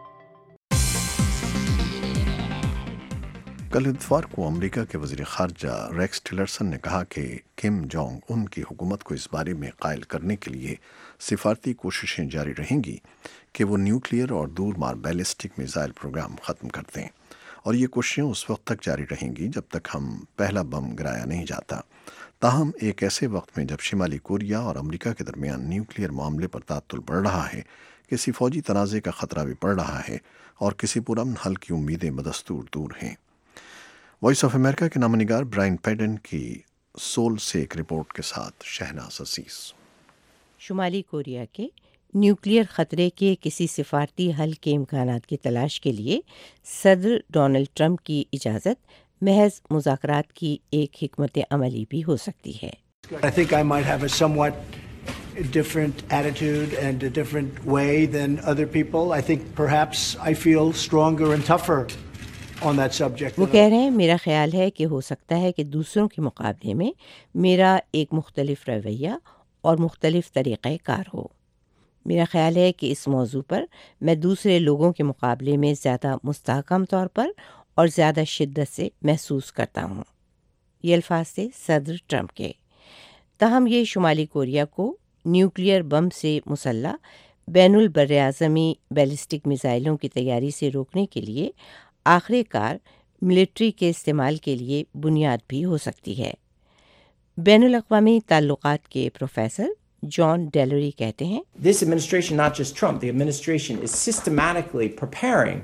کل اتوار کو امریکہ کے وزیر خارجہ ریکس ٹیلرسن نے کہا کہ کم جونگ ان کی حکومت کو اس بارے میں قائل کرنے کے لیے سفارتی کوششیں جاری رہیں گی کہ وہ نیوکلیئر اور دور مار بیلسٹک میزائل پروگرام ختم کر دیں، اور یہ کوششیں اس وقت تک جاری رہیں گی جب تک ہم پہلا بم گرایا نہیں جاتا۔ تاہم ایک ایسے وقت میں جب شمالی کوریا اور امریکہ کے درمیان نیوکلیئر معاملے پر تعطل بڑھ رہا ہے، کسی فوجی تنازع کا خطرہ بھی بڑھ رہا ہے اور کسی پرامن حل کی امیدیں بدستور دور ہیں۔ وائس آف امریکہ کے نامہ نگار برائن پیڈن کی سول سے ایک رپورٹ کے ساتھ شہناز عزیز۔ شمالی کوریا کے نیوکلیئر خطرے کے کسی سفارتی حل کے امکانات کی تلاش کے لیے صدر ڈونلڈ ٹرمپ کی اجازت محض مذاکرات کی ایک حکمت عملی بھی ہو سکتی ہے۔ I think I might have a somewhat different attitude and a different way than other people. I think perhaps I feel stronger and tougher on that subject. وہ کہہ رہے ہیں میرا خیال ہے کہ ہو سکتا ہے کہ دوسروں کے مقابلے میں میرا ایک مختلف رویہ اور مختلف طریقہ کار ہو۔ میرا خیال ہے کہ اس موضوع پر میں دوسرے لوگوں کے مقابلے میں زیادہ مستحکم طور پر اور زیادہ شدت سے محسوس کرتا ہوں۔ یہ الفاظ تھے صدر ٹرمپ کے۔ تاہم یہ شمالی کوریا کو نیوکلیئر بم سے مسلح بین البراعظمی بیلسٹک میزائلوں کی تیاری سے روکنے کے لیے آخر کار ملٹری کے استعمال کے لیے بنیاد بھی ہو سکتی ہے۔ بین الاقوامی تعلقات کے پروفیسر جان ڈیلوری کہتے ہیں This administration, not just Trump, the administration is systematically preparing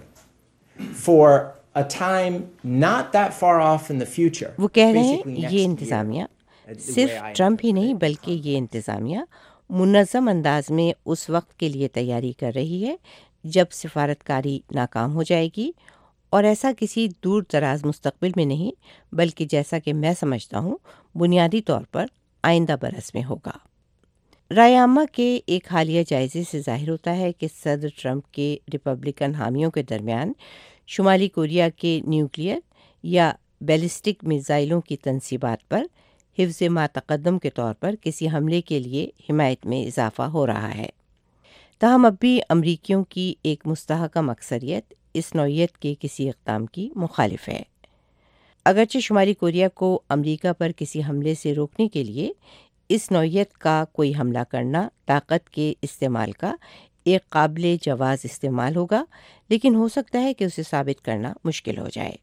for a time not that far off in the future. وہ کہہ رہے ہیں یہ انتظامیہ صرف ٹرمپ ہی نہیں بلکہ یہ انتظامیہ منظم انداز میں اس وقت کے لیے تیاری کر رہی ہے جب سفارتکاری ناکام ہو جائے گی، اور ایسا کسی دور دراز مستقبل میں نہیں بلکہ جیسا کہ میں سمجھتا ہوں بنیادی طور پر آئندہ برس میں ہوگا۔ رائے عامہ کے ایک حالیہ جائزے سے ظاہر ہوتا ہے کہ صدر ٹرمپ کے ریپبلکن حامیوں کے درمیان شمالی کوریا کے نیوکلیئر یا بیلسٹک میزائلوں کی تنصیبات پر حفظ ما تقدم کے طور پر کسی حملے کے لیے حمایت میں اضافہ ہو رہا ہے۔ تاہم اب بھی امریکیوں کی ایک مستحکم اکثریت اس نوعیت کے کسی اقدام کی مخالف ہے۔ اگرچہ شمالی کوریا کو امریکہ پر کسی حملے سے روکنے کے لیے اس نوعیت کا کوئی حملہ کرنا طاقت کے استعمال کا ایک قابل جواز استعمال ہوگا، لیکن ہو سکتا ہے کہ اسے ثابت کرنا مشکل ہو جائے۔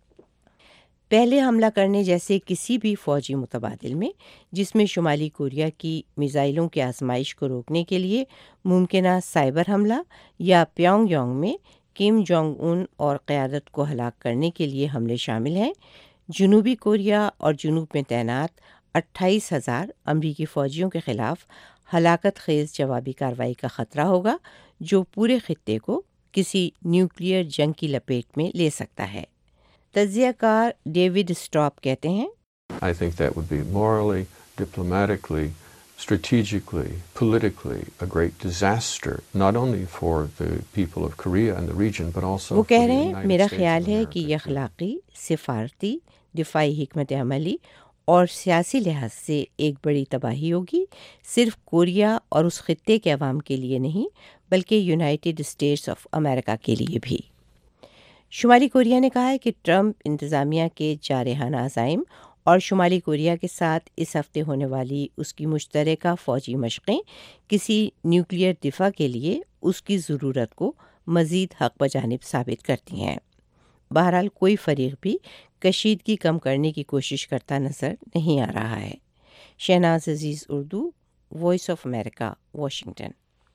پہلے حملہ کرنے جیسے کسی بھی فوجی متبادل میں جس میں شمالی کوریا کی میزائلوں کی آزمائش کو روکنے کے لیے ممکنہ سائبر حملہ یا پیونگ یانگ میں کم جونگ اون اور قیادت کو ہلاک کرنے کے لیے حملے شامل ہیں، جنوبی کوریا اور جنوب میں تعینات اٹھائیس ہزار امریکی فوجیوں کے خلاف ہلاکت خیز جوابی کارروائی کا خطرہ ہوگا جو پورے خطے کو کسی نیوکلیئر جنگ کی لپیٹ میں لے سکتا ہے۔ تجزیہ کار ڈیوڈ اسٹراپ کہتے ہیں I think that would be morally, diplomatically, strategically, politically a great disaster, not only for the people of Korea and the region, but also وہ for کہہ the رہے ہیں United میرا States خیال of ہے America. کہ یہ اخلاقی، سفارتی، دفاعی حکمت عملی اور سیاسی لحاظ سے ایک بڑی تباہی ہوگی، صرف کوریا اور اس خطے کے عوام کے لیے نہیں بلکہ یونائٹڈ اسٹیٹس آف امریکہ کے لیے بھی۔ شمالی کوریا نے کہا ہے کہ ٹرمپ انتظامیہ کے جارحانہ عزائم اور شمالی کوریا کے ساتھ اس ہفتے ہونے والی اس کی مشترکہ فوجی مشقیں کسی نیوکلیئر دفاع کے لیے اس کی ضرورت کو مزید حق بجانب ثابت کرتی ہیں۔ بہرحال کوئی فریق بھی کشیدگی کم کرنے کی کوشش کرتا نظر نہیں آ رہا ہے۔ Shahnaz Aziz, Urdu, Voice of America, Washington.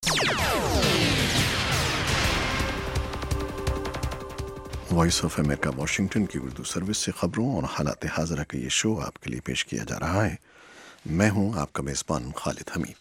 Voice of America Washington کی اردو سروس سے خبروں اور حالات حاضرہ کا یہ شو آپ کے لیے پیش کیا جا رہا ہے۔ میں ہوں آپ کا میزبان خالد حمید۔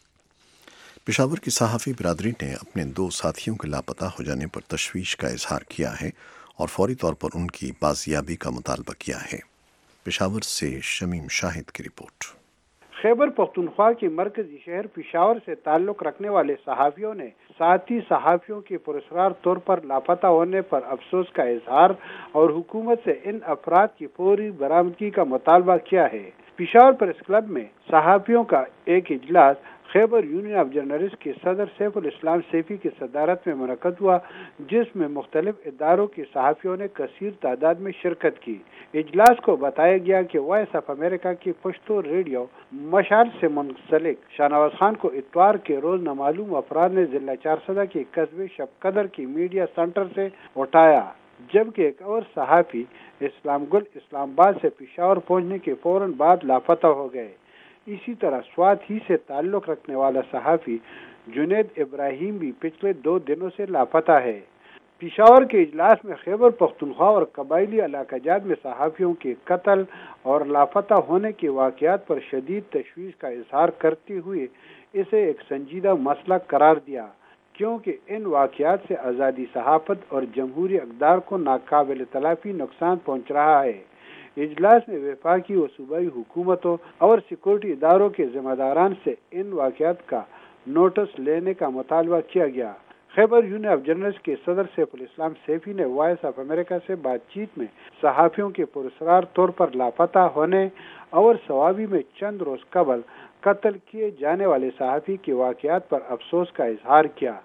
پشاور کی صحافی برادری نے اپنے دو ساتھیوں کے لاپتہ ہو جانے پر تشویش کا اظہار کیا ہے اور فوری طور پر ان کی بازیابی کا مطالبہ کیا ہے۔ پشاور سے شمیم شاہد کی رپورٹ۔ خیبر پختونخوا کے مرکزی شہر پشاور سے تعلق رکھنے والے صحافیوں نے ساتھی صحافیوں کے پراسرار طور پر لاپتہ ہونے پر افسوس کا اظہار اور حکومت سے ان افراد کی فوری برآمدگی کا مطالبہ کیا ہے۔ پشاور پریس کلب میں صحافیوں کا ایک اجلاس خیبر یونین آف جرنلسٹ کے صدر سیف الاسلام سیفی کی صدارت میں منعقد ہوا، جس میں مختلف اداروں کے صحافیوں نے کثیر تعداد میں شرکت کی۔ اجلاس کو بتایا گیا کہ وائس آف امریکہ کی پشتو ریڈیو مشال سے منسلک شاہنواز خان کو اتوار کے روز نامعلوم افراد نے ضلع چارسدہ کے قصبے شب قدر کی میڈیا سینٹر سے اٹھایا، جبکہ ایک اور صحافی اسلام گل اسلام آباد سے پشاور پہنچنے کے فوراً بعد لاپتہ ہو گئے۔ اسی طرح سوات ہی سے تعلق رکھنے والا صحافی جنید ابراہیم بھی پچھلے دو دنوں سے لاپتہ ہے۔ پشاور کے اجلاس میں خیبر پختونخوا اور قبائلی علاقہ جات میں صحافیوں کے قتل اور لاپتہ ہونے کے واقعات پر شدید تشویش کا اظہار کرتے ہوئے اسے ایک سنجیدہ مسئلہ قرار دیا، کیونکہ ان واقعات سے آزادی صحافت اور جمہوری اقدار کو ناقابل تلافی نقصان پہنچ رہا ہے۔ اجلاس میں وفاقی و صوبائی حکومتوں اور سیکورٹی اداروں کے ذمہ داران سے ان واقعات کا نوٹس لینے کا مطالبہ کیا گیا۔ خیبر یونین آف جرنلسٹ کے صدر سیف الاسلام سیفی نے وائس آف امریکہ سے بات چیت میں صحافیوں کے پراسرار طور پر لاپتہ ہونے اور سوابی میں چند روز قبل قتل کیے جانے والے صحافی کے واقعات پر افسوس کا اظہار کیا۔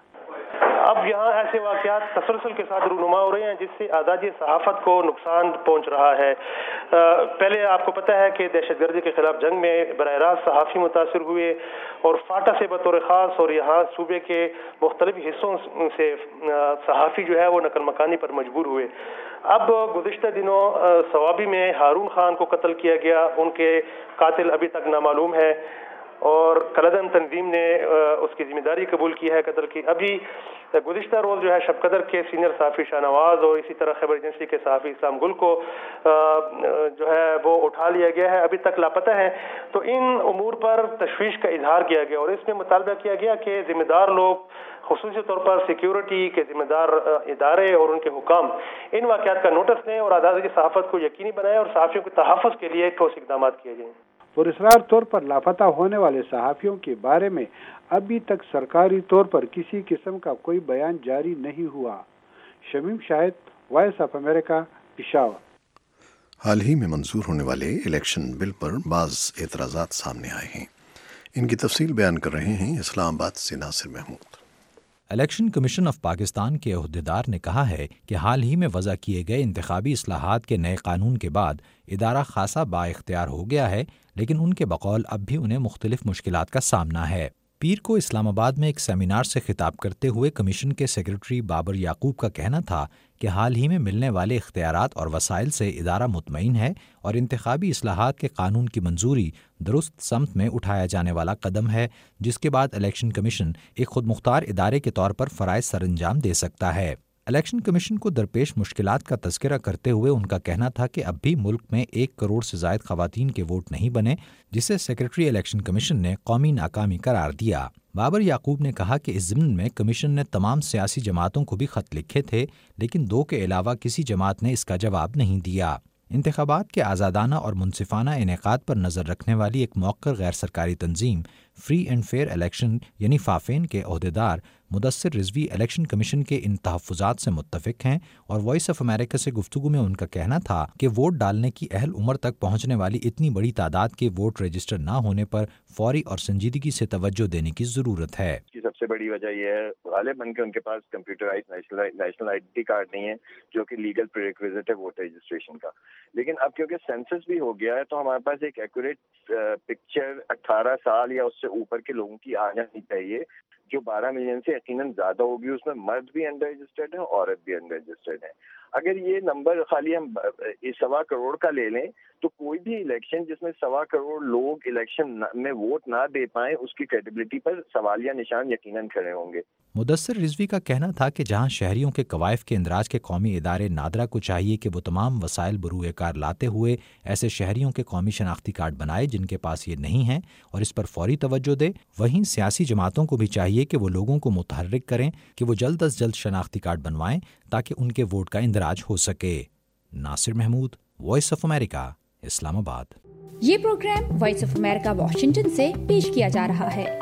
اب یہاں ایسے واقعات تسلسل کے ساتھ رونما ہو رہے ہیں جس سے آزادی صحافت کو نقصان پہنچ رہا ہے۔ پہلے آپ کو پتہ ہے کہ دہشت گردی کے خلاف جنگ میں براہ راست صحافی متاثر ہوئے اور فاٹا سے بطور خاص اور یہاں صوبے کے مختلف حصوں سے صحافی جو ہے وہ نقل مکانی پر مجبور ہوئے۔ اب گزشتہ دنوں سوابی میں ہارون خان کو قتل کیا گیا، ان کے قاتل ابھی تک نامعلوم ہے اور کلدن تنظیم نے اس کی ذمہ داری قبول کی ہے قتل کی۔ ابھی گزشتہ روز جو ہے شب قدر کے سینئر صحافی شاہنواز اور اسی طرح خیبر ایجنسی کے صحافی اسلام گل کو جو ہے وہ اٹھا لیا گیا ہے، ابھی تک لاپتہ ہیں۔ تو ان امور پر تشویش کا اظہار کیا گیا اور اس میں مطالبہ کیا گیا کہ ذمہ دار لوگ، خصوصی طور پر سیکیورٹی کے ذمہ دار ادارے اور ان کے حکام ان واقعات کا نوٹس لیں اور آزادی صحافت کو یقینی بنائیں اور صحافیوں کے تحفظ کے لیے ٹھوس اقدامات کیے جائیں۔ پراسرار طور پر لاپتہ ہونے والے صحافیوں کے بارے میں ابھی تک سرکاری طور پر کسی قسم کا کوئی بیان جاری نہیں ہوا۔ Shamim Shahid, Voice of America, Peshawar. حال ہی میں منظور ہونے والے الیکشن بل پر بعض اعتراضات سامنے آئے ہیں، ان کی تفصیل بیان کر رہے ہیں اسلام آباد سے Nasir Mahmood. Election commission of Pakistan کے عہدیدار نے کہا ہے کہ حال ہی میں وضع کیے گئے انتخابی اصلاحات کے نئے قانون کے بعد ادارہ خاصا با اختیار ہو گیا ہے، لیکن ان کے بقول اب بھی انہیں مختلف مشکلات کا سامنا ہے۔ پیر کو اسلام آباد میں ایک سیمینار سے خطاب کرتے ہوئے کمیشن کے سیکرٹری بابر یعقوب کا کہنا تھا کہ حال ہی میں ملنے والے اختیارات اور وسائل سے ادارہ مطمئن ہے اور انتخابی اصلاحات کے قانون کی منظوری درست سمت میں اٹھایا جانے والا قدم ہے، جس کے بعد الیکشن کمیشن ایک خود مختار ادارے کے طور پر فرائض سر انجام دے سکتا ہے۔ الیکشن کمیشن کو درپیش مشکلات کا تذکرہ کرتے ہوئے ان کا کہنا تھا کہ اب بھی ملک میں ایک کروڑ سے زائد خواتین کے ووٹ نہیں بنے، جسے سیکرٹری الیکشن کمیشن نے قومی ناکامی قرار دیا۔ بابر یعقوب نے کہا کہ اس ضمن میں کمیشن نے تمام سیاسی جماعتوں کو بھی خط لکھے تھے، لیکن دو کے علاوہ کسی جماعت نے اس کا جواب نہیں دیا۔ انتخابات کے آزادانہ اور منصفانہ انعقاد پر نظر رکھنے والی ایک موقر غیر سرکاری تنظیم فری اینڈ فیئر الیکشن یعنی فافین کے عہدیدار مدثر رضوی الیکشن کمیشن کے ان تحفظات سے متفق ہیں، اور وائس آف امریکہ سے گفتگو میں ان کا کہنا تھا کہ ووٹ ڈالنے کی اہل عمر تک پہنچنے والی اتنی بڑی تعداد کے ووٹ رجسٹر نہ ہونے پر فوری اور سنجیدگی سے توجہ دینے کی ضرورت ہے۔ سب سے بڑی وجہ یہ ہے غالباً کہ ان کے پاس کمپیوٹرائز نیشنل آئیڈینٹی کارڈ نہیں ہے، جو کہ لیگل پریریکویزٹ ہے ووٹر رجسٹریشن کا۔ لیکن اب کیونکہ سینسس بھی ہو گیا ہے تو ہمارے پاس ایک ایکوریٹ پکچر اٹھارہ سال یا اس سے اوپر کے لوگوں کی آ جانی چاہیے، جو بارہ ملین سے یقیناً زیادہ ہوگی۔ اس میں مرد بھی انڈر رجسٹرڈ ہیں، عورت بھی انڈر رجسٹرڈ ہیں۔ اگر یہ نمبر خالی ہم سوا کروڑ کا لے لیں تو کوئی بھی الیکشن جس میں سوا کروڑ لوگ الیکشن میں ووٹ نہ دے پائیں، اس کی کریڈیبلٹی پر سوالیہ نشان یقیناً کھڑے ہوں گے۔ مدثر رضوی کا کہنا تھا کہ جہاں شہریوں کے قوائف کے اندراج کے قومی ادارے نادرا کو چاہیے کہ وہ تمام وسائل بروئے کار لاتے ہوئے ایسے شہریوں کے قومی شناختی کارڈ بنائے جن کے پاس یہ نہیں ہیں اور اس پر فوری توجہ دے، وہیں سیاسی جماعتوں کو بھی چاہیے کہ وہ لوگوں کو متحرک کریں کہ وہ جلد از جلد شناختی کارڈ بنوائیں تاکہ ان کے ووٹ کا اندراج ہو سکے۔ Nasir Mahmood, Voice of America, Islamabad. یہ programme Voice of America Washington سے پیش کیا جا رہا ہے۔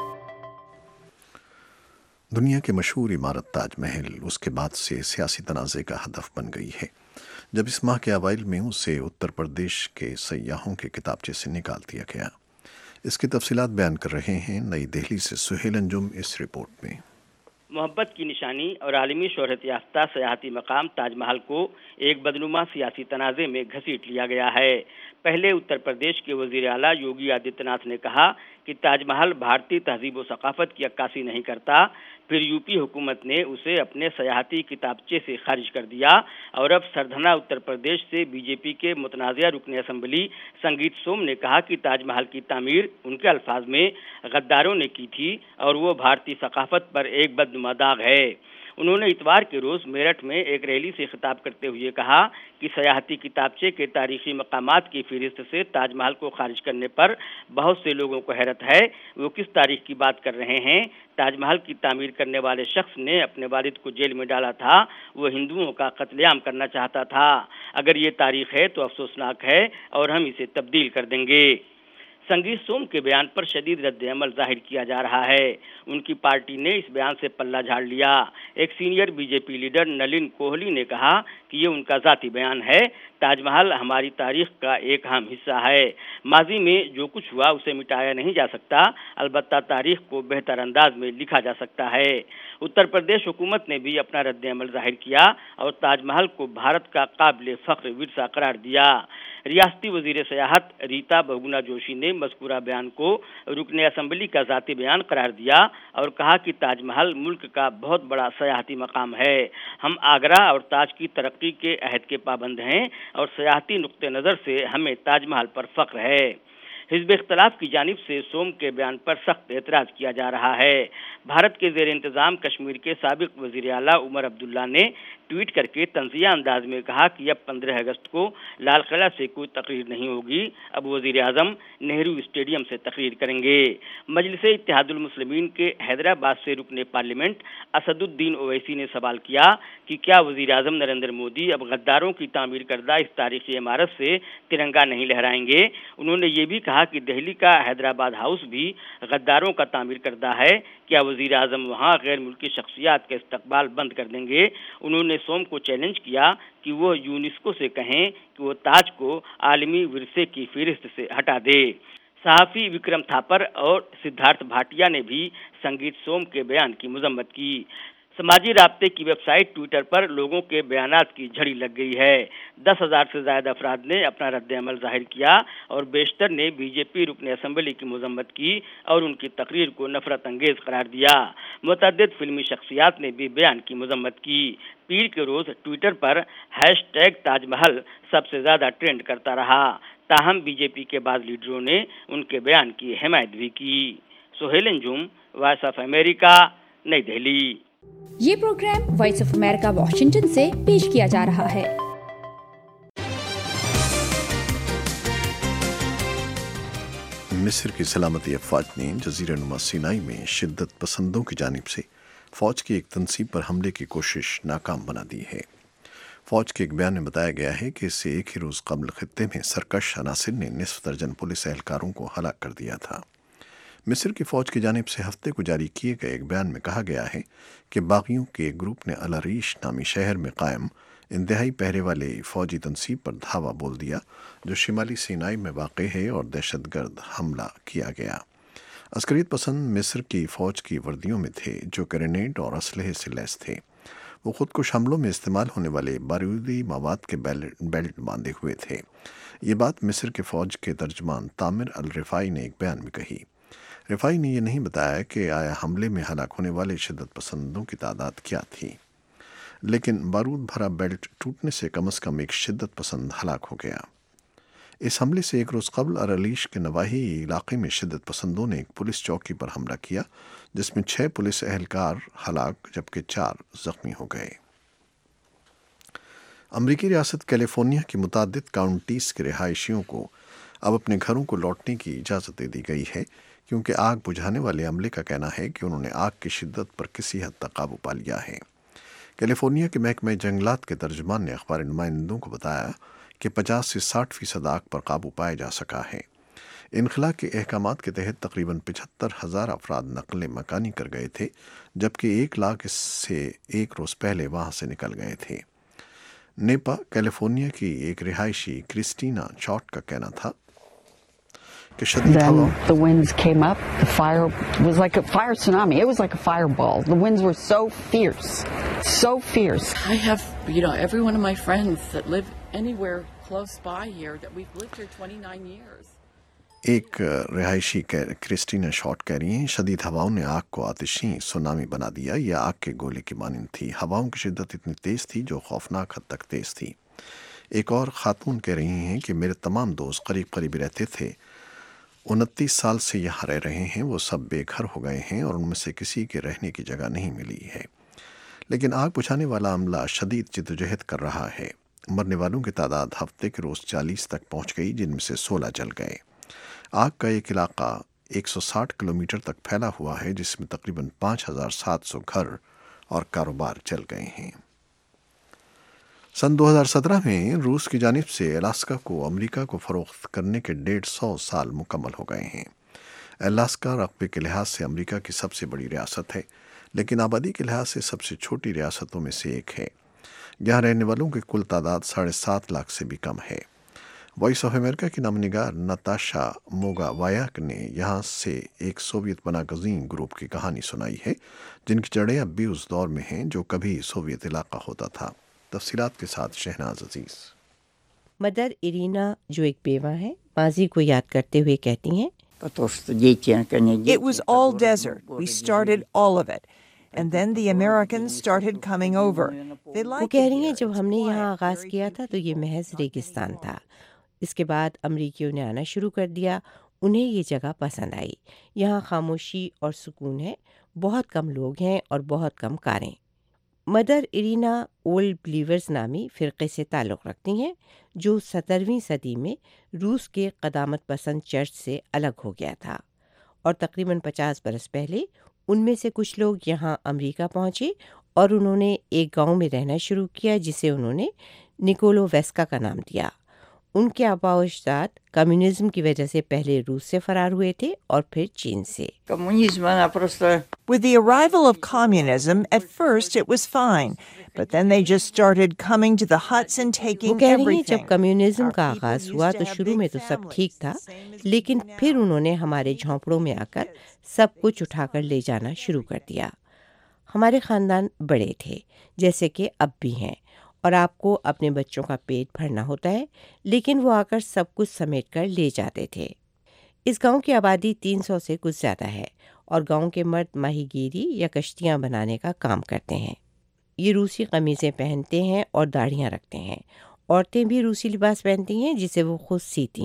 دنیا کی مشہور عمارت تاج محل اس کے بعد سے سیاسی تنازع کا ہدف بن گئی ہے، جب اس ماہ کے اوائل میں اسے اتر پردیش کے سیاحوں کے کتابچے سے نکال دیا گیا۔ اس کی تفصیلات بیان کر رہے ہیں نئی دہلی سے سہیل انجم اس رپورٹ میں۔ محبت کی نشانی اور عالمی شہرت یافتہ سیاحتی مقام تاج محل کو ایک بدنما سیاسی تنازع میں گھسیٹ لیا گیا ہے۔ پہلے اتر پردیش کے وزیر اعلیٰ یوگی آدتیہ ناتھ نے کہا کہ تاج محل بھارتی تہذیب و ثقافت کی عکاسی نہیں کرتا، پھر یو پی حکومت نے اسے اپنے سیاحتی کتابچے سے خارج کر دیا، اور اب سردھنا اتر پردیش سے بی جے پی کے متنازعہ رکن اسمبلی سنگیت سوم نے کہا کہ تاج محل کی تعمیر ان کے الفاظ میں غداروں نے کی تھی اور وہ بھارتی ثقافت پر ایک بدنما داغ ہے۔ انہوں نے اتوار کے روز میرٹھ میں ایک ریلی سے خطاب کرتے ہوئے کہا کہ سیاحتی کتابچے کے تاریخی مقامات کی فہرست سے تاج محل کو خارج کرنے پر بہت سے لوگوں کو حیرت ہے۔ وہ کس تاریخ کی بات کر رہے ہیں؟ تاج محل کی تعمیر کرنے والے شخص نے اپنے والد کو جیل میں ڈالا تھا، وہ ہندوؤں کا قتل عام کرنا چاہتا تھا۔ اگر یہ تاریخ ہے تو افسوسناک ہے اور ہم اسے تبدیل کر دیں گے۔ سنگیت سوم کے بیان پر شدید رد عمل ظاہر کیا جا رہا ہے۔ ان کی پارٹی نے اس بیان سے پلہ جھاڑ لیا۔ ایک senior B J P leader Nalin Kohli نے کہا کہ یہ ان کا ذاتی بیان ہے۔ تاج محل ہماری تاریخ کا ایک اہم حصہ ہے۔ ماضی میں جو کچھ ہوا اسے مٹایا نہیں جا سکتا، البتہ تاریخ کو بہتر انداز میں لکھا جا سکتا ہے۔ اتر پردیش حکومت نے بھی اپنا رد عمل ظاہر کیا اور تاج محل کو بھارت کا قابل فخر ورثہ قرار دیا۔ ریاستی وزیر سیاحت ریتا بہگنا جوشی نے مذکورہ بیان کو رکن اسمبلی کا ذاتی بیان قرار دیا اور کہا کہ تاج محل ملک کا بہت بڑا سیاحتی مقام ہے۔ ہم آگرہ اور تاج کی ترقی کے عہد کے پابند ہیں اور سیاحتی نقطہ نظر سے ہمیں تاج محل پر فخر ہے۔ حزب اختلاف کی جانب سے سوم کے بیان پر سخت اعتراض کیا جا رہا ہے۔ بھارت کے زیر انتظام کشمیر کے سابق وزیر اعلیٰ عمر عبداللہ نے ٹویٹ کر کے طنزیہ انداز میں کہا کہ اب پندرہ اگست کو لال قلعہ سے کوئی تقریر نہیں ہوگی، اب وزیر اعظم نہرو اسٹیڈیم سے تقریر کریں گے۔ مجلس اتحاد المسلمین کے حیدرآباد سے رکن پارلیمنٹ اسد الدین اویسی نے سوال کیا کہ کیا وزیر اعظم نریندر مودی اب غداروں کی تعمیر کردہ اس تاریخی عمارت سے ترنگا نہیں لہرائیں گے؟ انہوں نے یہ بھی کہا کہ دہلی کا حیدرآباد ہاؤس بھی غداروں کا تعمیر کردہ ہے، کیا وزیر اعظم وہاں غیر ملکی شخصیات کا استقبال بند کر دیں گے؟ انہوں نے سوم کو چیلنج کیا کہ وہ یونیسکو سے کہیں کہ وہ تاج کو عالمی ورثے کی فہرست سے ہٹا دے۔ صحافی وکرم تھاپر اور سدھارتھ بھاٹیا نے بھی سنگیت سوم کے بیان کی مذمت کی۔ سماجی رابطے کی ویب سائٹ ٹویٹر پر لوگوں کے بیانات کی جھڑی لگ گئی ہے۔ دس ہزار سے زائد افراد نے اپنا رد عمل ظاہر کیا اور بیشتر نے بی جے پی رکن اسمبلی کی مذمت کی اور ان کی تقریر کو نفرت انگیز قرار دیا۔ متعدد فلمی شخصیات نے بھی بیان کی مذمت کی۔ پیر کے روز ٹویٹر پر ہیش ٹیگ تاج محل سب سے زیادہ ٹرینڈ کرتا رہا، تاہم بی جے پی کے بعض لیڈروں نے ان کے بیان کی حمایت بھی کی۔ Sohail Anjum, Voice of America, نئی دہلی۔ یہ programme Voice of America Washington سے پیش کیا جا رہا ہے۔ مصر کی سلامتی افواج نے جزیرہ نما سینائی میں شدت پسندوں کی جانب سے فوج کی ایک تنصیب پر حملے کی کوشش ناکام بنا دی ہے۔ فوج کے ایک بیان میں بتایا گیا ہے کہ اس سے ایک ہی روز قبل خطے میں سرکش عناصر نے نصف درجن پولیس اہلکاروں کو ہلاک کر دیا تھا۔ مصر کی فوج کی جانب سے ہفتے کو جاری کیے گئے ایک بیان میں کہا گیا ہے کہ باغیوں کے ایک گروپ نے العریش نامی شہر میں قائم انتہائی پہرے والے فوجی تنصیب پر دھاوا بول دیا جو شمالی سینائی میں واقع ہے اور دہشت گرد حملہ کیا گیا۔ عسکریت پسند مصر کی فوج کی وردیوں میں تھے جو گرینیڈ اور اسلحے سے لیس تھے۔ وہ خود کش حملوں میں استعمال ہونے والے بارودی مواد کے بیلٹ باندھے ہوئے تھے۔ یہ بات مصر کے فوج کے ترجمان تامر الرفائی نے ایک بیان میں کہی۔ رفائی نے یہ نہیں بتایا کہ آیا حملے میں ہلاک ہونے والے شدت پسندوں کی تعداد کیا تھی، لیکن بارود بھرا بیلٹ ٹوٹنے سے کم از کم ایک شدت پسند ہلاک ہو گیا۔ اس حملے سے ایک روز قبل ارلیش کے نواحی علاقے میں شدت پسندوں نے ایک پولیس چوکی پر حملہ کیا جس میں چھ پولیس اہلکار ہلاک جبکہ چار زخمی ہو گئے۔ امریکی ریاست کیلیفورنیا کی متعدد کاؤنٹیز کے رہائشیوں کو اب اپنے گھروں کو لوٹنے کی اجازت دے دی گئی ہے کیونکہ آگ بجھانے والے عملے کا کہنا ہے کہ انہوں نے آگ کی شدت پر کسی حد تک قابو پا لیا ہے۔ کیلیفورنیا کے محکمہ جنگلات کے ترجمان نے اخبار نمائندوں کو بتایا کہ پچاس سے ساٹھ فیصد آگ پر قابو پایا جا سکا ہے۔ انخلا کے احکامات کے تحت تقریباً پچہتر ہزار افراد نقل مکانی کر گئے تھے جبکہ ایک لاکھ اس سے ایک روز پہلے وہاں سے نکل گئے تھے۔ نیپا کیلیفورنیا کی ایک رہائشی کرسٹینا شارٹ کا کہنا تھا کہ شدید ہوا The winds came up, the fire was like a fire tsunami. It was like a fireball. The winds were so fierce, so fierce. I have, you know, every one of my friends that live anywhere close by here that we've lived here twenty-nine years. ایک رہائشی کرسٹینا شارٹ کہہ رہی ہیں شدید ہواؤں نے آگ کو آتشی سونامی بنا دیا۔ یہ آگ کے گولے کی مانند تھی۔ ہواؤں کی شدت اتنی تیز تھی جو خوفناک حد تک تیز تھی۔ ایک اور خاتون کہہ رہی ہیں کہ میرے تمام دوست قریب قریب رہتے تھے، انتیس سال سے یہاں رہ رہے ہیں، وہ سب بے گھر ہو گئے ہیں اور ان میں سے کسی کے رہنے کی جگہ نہیں ملی ہے۔ لیکن آگ بجھانے والا عملہ شدید جدوجہد کر رہا ہے۔ مرنے والوں کی تعداد ہفتے کے روز چالیس تک پہنچ گئی جن میں سے سولہ جل گئے۔ آگ کا ایک علاقہ ایک سو ساٹھ کلومیٹر تک پھیلا ہوا ہے جس میں تقریباً پانچ ہزار سات سو گھر اور کاروبار جل گئے ہیں۔ سن دو ہزار سترہ میں روس کی جانب سے الاسکا کو امریکہ کو فروخت کرنے کے ڈیڑھ سو سال مکمل ہو گئے ہیں۔ الاسکا رقبے کے لحاظ سے امریکہ کی سب سے بڑی ریاست ہے لیکن آبادی کے لحاظ سے سب سے چھوٹی ریاستوں میں سے ایک ہے۔ یہاں رہنے والوں کی کل تعداد ساڑھے سات لاکھ سے بھی کم ہے۔ وائس آف امریکہ کی نامہ نگار نتاشا موگا وایاک نے یہاں سے ایک سوویت پناہ گروپ کی کہانی سنائی ہے جن کی جڑیں اب بھی اس دور میں ہیں جو کبھی سوویت علاقہ ہوتا تھا۔ تفصیلات کے ساتھ شہناز عزیز۔ مدر ارینا جو ایک بیوہ ہے ماضی کو یاد کرتے ہوئے کہتی ہیں It was all desert. We started all of it. And then the Americans started coming over. وہ کہہ رہی ہیں جب ہم نے یہاں آغاز کیا تھا تو یہ محض ریگستان تھا، اس کے بعد امریکیوں نے آنا شروع کر دیا، انہیں یہ جگہ پسند آئی، یہاں خاموشی اور سکون ہے، بہت کم لوگ ہیں اور بہت کم کاریں۔ مدر ارینا اولڈ بلیورز نامی فرقے سے تعلق رکھتی ہیں جو سترہویں صدی میں روس کے قدامت پسند چرچ سے الگ ہو گیا تھا، اور تقریباً پچاس برس پہلے ان میں سے کچھ لوگ یہاں امریکہ پہنچے اور انہوں نے ایک گاؤں میں رہنا شروع کیا جسے انہوں نے نکولو ویسکا کا نام دیا۔ ان کے آباء و اجداد کمیونزم کی وجہ سے پہلے روس سے فرار ہوئے تھے اور پھر چین سے۔ With the arrival of communism, at first it was fine, but then they just started coming to the huts and taking وہ کہہ رہی ہیں everything. جب کمیونزم کا آغاز ہوا تو شروع میں تو سب ٹھیک تھا، لیکن پھر انہوں نے ہمارے جھونپڑوں میں آ کر سب کچھ اٹھا کر لے جانا شروع کر دیا۔ ہمارے خاندان بڑے تھے جیسے کہ اب بھی ہیں، اور آپ کو اپنے بچوں کا پیٹ بھرنا ہوتا ہے، لیکن وہ آ کر سب کچھ سمیٹ کر لے جاتے تھے۔ اس گاؤں کی آبادی تین سو سے کچھ زیادہ ہے اور گاؤں کے مرد ماہی گیری یا کشتیاں بنانے کا کام کرتے ہیں۔ یہ روسی قمیضیں پہنتے ہیں اور داڑھیاں رکھتے ہیں۔ عورتیں بھی روسی لباس پہنتی ہیں جسے وہ خود سیتی ہیں۔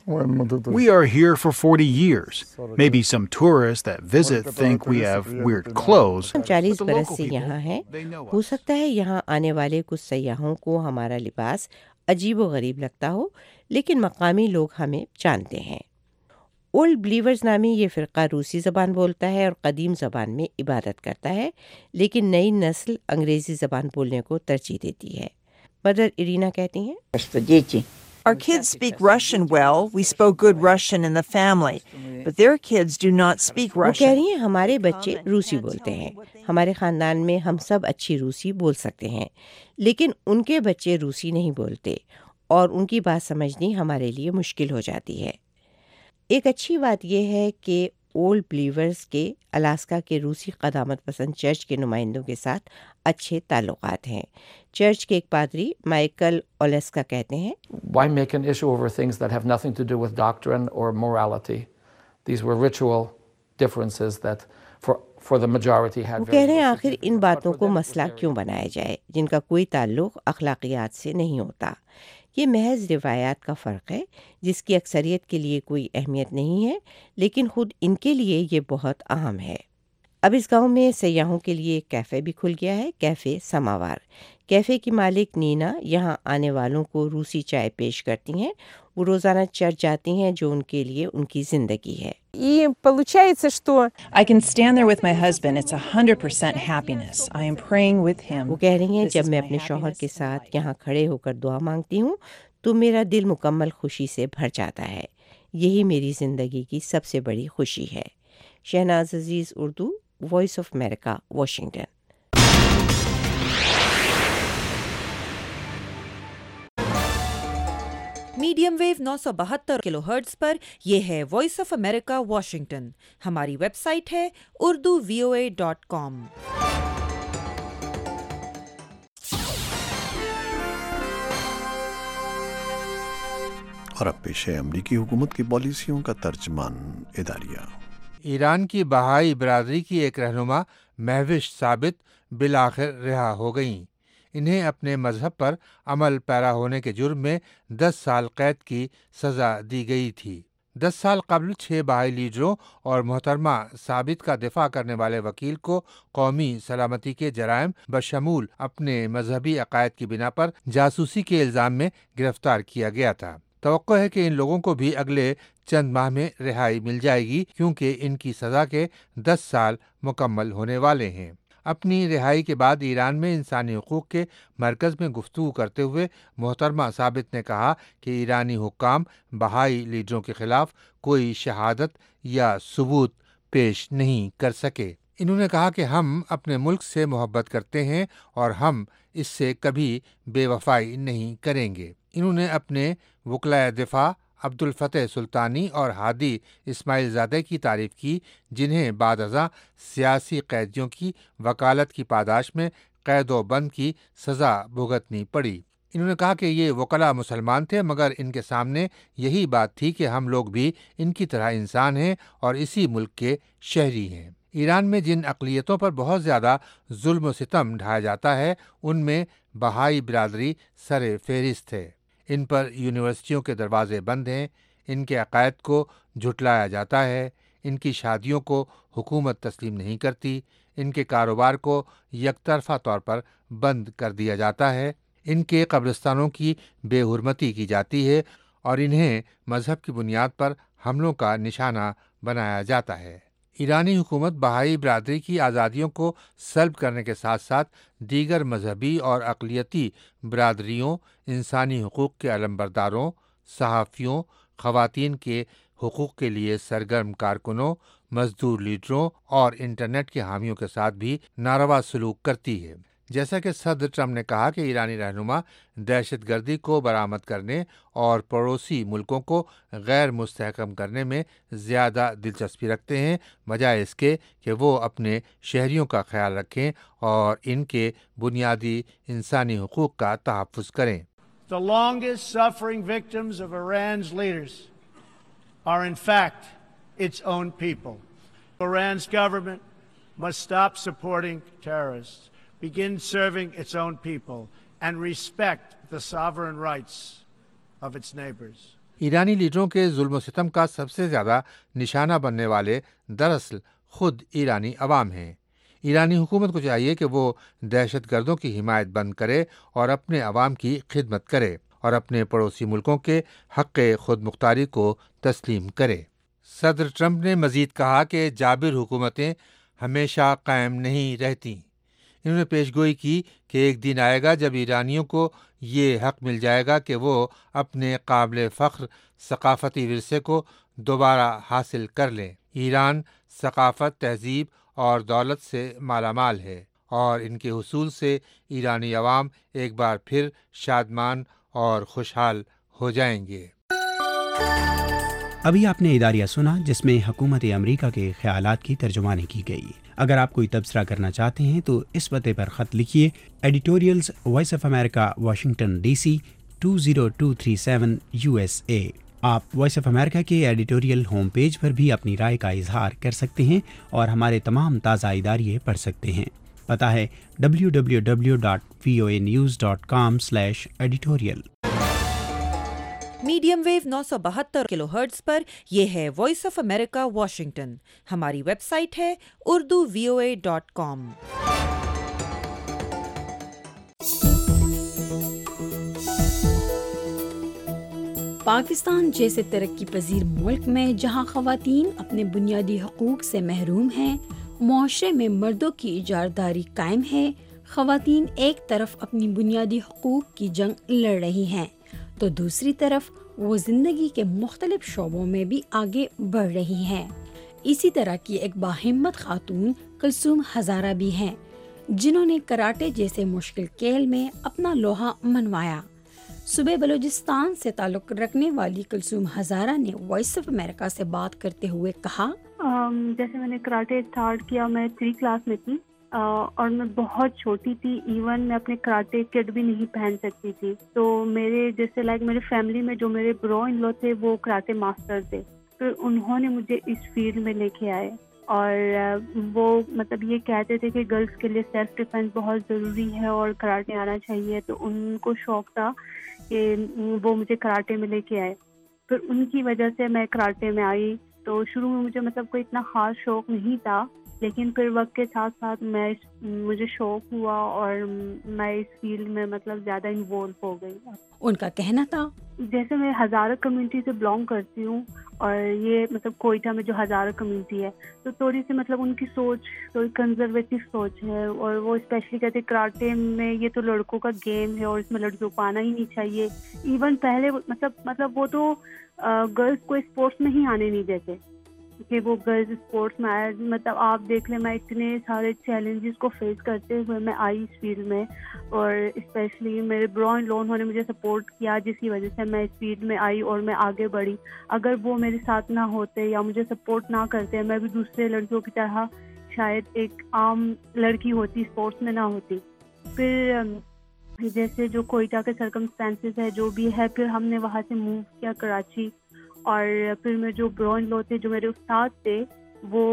We are here for forty years. Maybe some tourists that visit think we have weird clothes. ہم چالیس برس سے یہاں ہیں. ہو سکتا ہے یہاں آنے والے کچھ سیاحوں کو ہمارا لباس عجیب و غریب لگتا ہو, لیکن مقامی لوگ ہمیں جانتے ہیں. اولڈ بلیورز نامی یہ فرقہ روسی زبان بولتا ہے اور قدیم زبان میں عبادت کرتا ہے, لیکن نئی نسل انگریزی زبان بولنے کو ترجیح دیتی ہے. مدر ارینا کہتی ہیں, Our kids speak Russian well. We spoke good Russian in the family, but their kids do not speak وہ Russian. کہہ رہی ہیں ہمارے بچے روسی بولتے ہیں, ہمارے خاندان میں ہم سب اچھی روسی بول سکتے ہیں, لیکن ان کے بچے روسی نہیں بولتے اور ان کی بات سمجھنی ہمارے لیے مشکل ہو جاتی ہے. ایک اچھی بات یہ ہے کہ اولڈ بلیورز کے الاسکا کے روسی قدامت پسند چرچ کے نمائندوں کے ساتھ اچھے تعلقات ہیں. چرچ کے ایک پادری مائیکل اولیسکا کہتے ہیں, Why make an issue over things that have nothing to do with doctrine or morality? These were ritual differences that for for the majority had. وہ کہہ رہے ہیں آخر ان باتوں کو مسئلہ کیوں بنایا جائے جن کا کوئی تعلق اخلاقیات سے نہیں ہوتا. یہ محض روایات کا فرق ہے جس کی اکثریت کے لیے کوئی اہمیت نہیں ہے, لیکن خود ان کے لیے یہ بہت اہم ہے. اب اس گاؤں میں سیاحوں کے لیے ایک کیفے بھی کھل گیا ہے, کیفے سماوار. کیفے کی مالک نینا یہاں آنے والوں کو روسی چائے پیش کرتی ہیں. وہ روزانہ چرچ جاتی ہیں جو ان کے لیے ان کی زندگی ہے. И получается, что I can stand there with my husband. It's a hundred percent happiness. I am praying with him. وہ کہہ رہی ہیں جب میں اپنے شوہر کے ساتھ یہاں کھڑے ہو کر دعا مانگتی ہوں تو میرا دل مکمل خوشی سے بھر جاتا ہے. یہی میری زندگی کی سب سے بڑی خوشی ہے. Shahnaz Aziz, Urdu, Voice of America, Washington. Medium wave نو سو بہتر کلو ہرٹز پر یہ ہے وائس آف امریکہ واشنگٹن. ہماری ویب سائٹ ہے Urdu V O A dot کام. اور اب پیش ہے امریکی حکومت کی پالیسیوں کا ترجمان اداریہ. ایران کی بہائی برادری کی ایک رہنما مہوش ثابت بالآخر رہا ہو گئیں. انہیں اپنے مذہب پر عمل پیرا ہونے کے جرم میں دس سال قید کی سزا دی گئی تھی. دس سال قبل چھ بہائی لیڈروں اور محترمہ ثابت کا دفاع کرنے والے وکیل کو قومی سلامتی کے جرائم بشمول اپنے مذہبی عقائد کی بنا پر جاسوسی کے الزام میں گرفتار کیا گیا تھا. توقع ہے کہ ان لوگوں کو بھی اگلے چند ماہ میں رہائی مل جائے گی کیونکہ ان کی سزا کے دس سال مکمل ہونے والے ہیں. اپنی رہائی کے بعد ایران میں انسانی حقوق کے مرکز میں گفتگو کرتے ہوئے محترمہ ثابت نے کہا کہ ایرانی حکام بہائی لیڈروں کے خلاف کوئی شہادت یا ثبوت پیش نہیں کر سکے. انہوں نے کہا کہ ہم اپنے ملک سے محبت کرتے ہیں اور ہم اس سے کبھی بے وفائی نہیں کریں گے. انہوں نے اپنے وکلائے دفاع عبدالفتح سلطانی اور ہادی اسماعیل زادہ کی تعریف کی جنہیں بعد ازاں سیاسی قیدیوں کی وکالت کی پاداش میں قید و بند کی سزا بھگتنی پڑی. انہوں نے کہا کہ یہ وکلاء مسلمان تھے مگر ان کے سامنے یہی بات تھی کہ ہم لوگ بھی ان کی طرح انسان ہیں اور اسی ملک کے شہری ہیں. ایران میں جن اقلیتوں پر بہت زیادہ ظلم و ستم ڈھایا جاتا ہے ان میں بہائی برادری سر فہرست ہے. ان پر یونیورسٹیوں کے دروازے بند ہیں, ان کے عقائد کو جھٹلایا جاتا ہے, ان کی شادیوں کو حکومت تسلیم نہیں کرتی, ان کے کاروبار کو یک طرفہ طور پر بند کر دیا جاتا ہے, ان کے قبرستانوں کی بے حرمتی کی جاتی ہے اور انہیں مذہب کی بنیاد پر حملوں کا نشانہ بنایا جاتا ہے. ایرانی حکومت بہائی برادری کی آزادیوں کو سلب کرنے کے ساتھ ساتھ دیگر مذہبی اور اقلیتی برادریوں, انسانی حقوق کے علمبرداروں, صحافیوں, خواتین کے حقوق کے لیے سرگرم کارکنوں, مزدور لیڈروں اور انٹرنیٹ کے حامیوں کے ساتھ بھی ناروا سلوک کرتی ہے. جیسا کہ صدر ٹرمپ نے کہا کہ ایرانی رہنما دہشت گردی کو برآمد کرنے اور پڑوسی ملکوں کو غیر مستحکم کرنے میں زیادہ دلچسپی رکھتے ہیں بجائے اس کے کہ وہ اپنے شہریوں کا خیال رکھیں اور ان کے بنیادی انسانی حقوق کا تحفظ کریں. The longest suffering victims of Iran's leaders are in fact its own people. Iran's government must stop supporting terrorists, begin serving its own people, and respect the sovereign rights of its neighbors. ایرانی لیڈروں کے ظلم و ستم کا سب سے زیادہ نشانہ بننے والے دراصل خود ایرانی عوام ہیں۔ ایرانی حکومت کو چاہیے کہ وہ دہشت گردوں کی حمایت بند کرے اور اپنے عوام کی خدمت کرے اور اپنے پڑوسی ملکوں کے حق خود مختاری کو تسلیم کرے۔ صدر ٹرمپ نے مزید کہا کہ جابر حکومتیں ہمیشہ قائم نہیں رہتیں۔ انہوں نے پیشگوئی کی کہ ایک دن آئے گا جب ایرانیوں کو یہ حق مل جائے گا کہ وہ اپنے قابل فخر ثقافتی ورثے کو دوبارہ حاصل کر لیں۔ ایران ثقافت، تہذیب اور دولت سے مالا مال ہے اور ان کے حصول سے ایرانی عوام ایک بار پھر شادمان اور خوشحال ہو جائیں گے۔ ابھی آپ نے اداریہ سنا جس میں حکومت امریکہ کے خیالات کی ترجمانی کی گئی۔ اگر آپ کوئی تبصرہ کرنا چاہتے ہیں تو اس پتے پر خط لکھیے، editorials Voice of America Washington D C two zero two three seven U S A. آپ وائس آف امریکہ کے ایڈیٹوریل ہوم پیج پر بھی اپنی رائے کا اظہار کر سکتے ہیں اور ہمارے تمام تازہ اداریے پڑھ سکتے ہیں۔ پتہ ہے W W W dot V O A news dot com slash editorial. Medium wave نو سو بہتر کلو ہرٹز پر یہ ہے وائس آف امریکہ واشنگٹن۔ ہماری ویب سائٹ ہے Urdu V O A dot com. Pakistan جیسے ترقی پذیر ملک میں جہاں خواتین اپنے بنیادی حقوق سے محروم ہیں، معاشرے میں مردوں کی اجارداری قائم ہے، خواتین ایک طرف اپنی بنیادی حقوق کی جنگ لڑ رہی ہیں تو دوسری طرف وہ زندگی کے مختلف شعبوں میں بھی آگے بڑھ رہی ہیں۔ اسی طرح کی ایک باہمت خاتون کلثوم ہزارہ بھی ہیں، جنہوں نے کراٹے جیسے مشکل کھیل میں اپنا لوہا منوایا۔ صوبے بلوچستان سے تعلق رکھنے والی کلثوم ہزارہ نے وائس آف امریکہ سے بات کرتے ہوئے کہا، جیسے میں نے کراٹے اسٹارٹ کیا میں تھری کلاس میں تھی اور میں بہت چھوٹی تھی، ایون میں اپنے کراٹے کٹ بھی نہیں پہن سکتی تھی۔ تو میرے جیسے لائک میرے فیملی میں جو میرے برو ان لو تھے وہ کراٹے ماسٹر تھے، پھر انہوں نے مجھے اس فیلڈ میں لے کے آئے اور وہ مطلب یہ کہتے تھے کہ گرلس کے لیے سیلف ڈیفینس بہت ضروری ہے اور کراٹے آنا چاہیے، تو ان کو شوق تھا کہ وہ مجھے کراٹے میں لے کے آئے۔ پھر ان کی وجہ سے میں کراٹے میں آئی۔ تو شروع میں مجھے مطلب کوئی اتنا خاص شوق نہیں تھا، لیکن پھر وقت کے ساتھ ساتھ میں مجھے شوق ہوا اور میں اس فیلڈ میں مطلب زیادہ انوالو ہو گئی۔ ان کا کہنا تھا جیسے میں ہزارہ کمیونٹی سے بلانگ کرتی ہوں اور یہ مطلب کوئٹہ میں جو ہزارہ کمیونٹی ہے تو تھوڑی سی مطلب ان کی سوچ تھوڑی کنزرویٹو سوچ ہے اور وہ اسپیشلی کہتے ہیں کراٹے میں یہ تو لڑکوں کا گیم ہے اور اس میں لڑکیوں کو آنا ہی نہیں چاہیے۔ ایون پہلے مطلب مطلب وہ تو گرلس کو اسپورٹس میں ہی آنے نہیں دیتے کہ وہ گرلز اسپورٹس میں آئے۔ مطلب آپ دیکھ لیں میں اتنے سارے چیلنجز کو فیس کرتے ہوئے میں آئی اس فیلڈ میں، اور اسپیشلی میرے برو ان لو انہوں نے مجھے سپورٹ کیا جس کی وجہ سے میں اس فیلڈ میں آئی اور میں آگے بڑھی۔ اگر وہ میرے ساتھ نہ ہوتے یا مجھے سپورٹ نہ کرتے میں بھی دوسرے لڑکیوں کی طرح شاید ایک عام لڑکی ہوتی، اسپورٹس میں نہ ہوتی۔ پھر جیسے جو کوئٹہ کے سرکمسٹانسز ہے جو بھی ہے، پھر ہم نے وہاں سے موو کیا کراچی، اور پھر میں جو برو ان لو تھے جو میرے استاد تھے وہ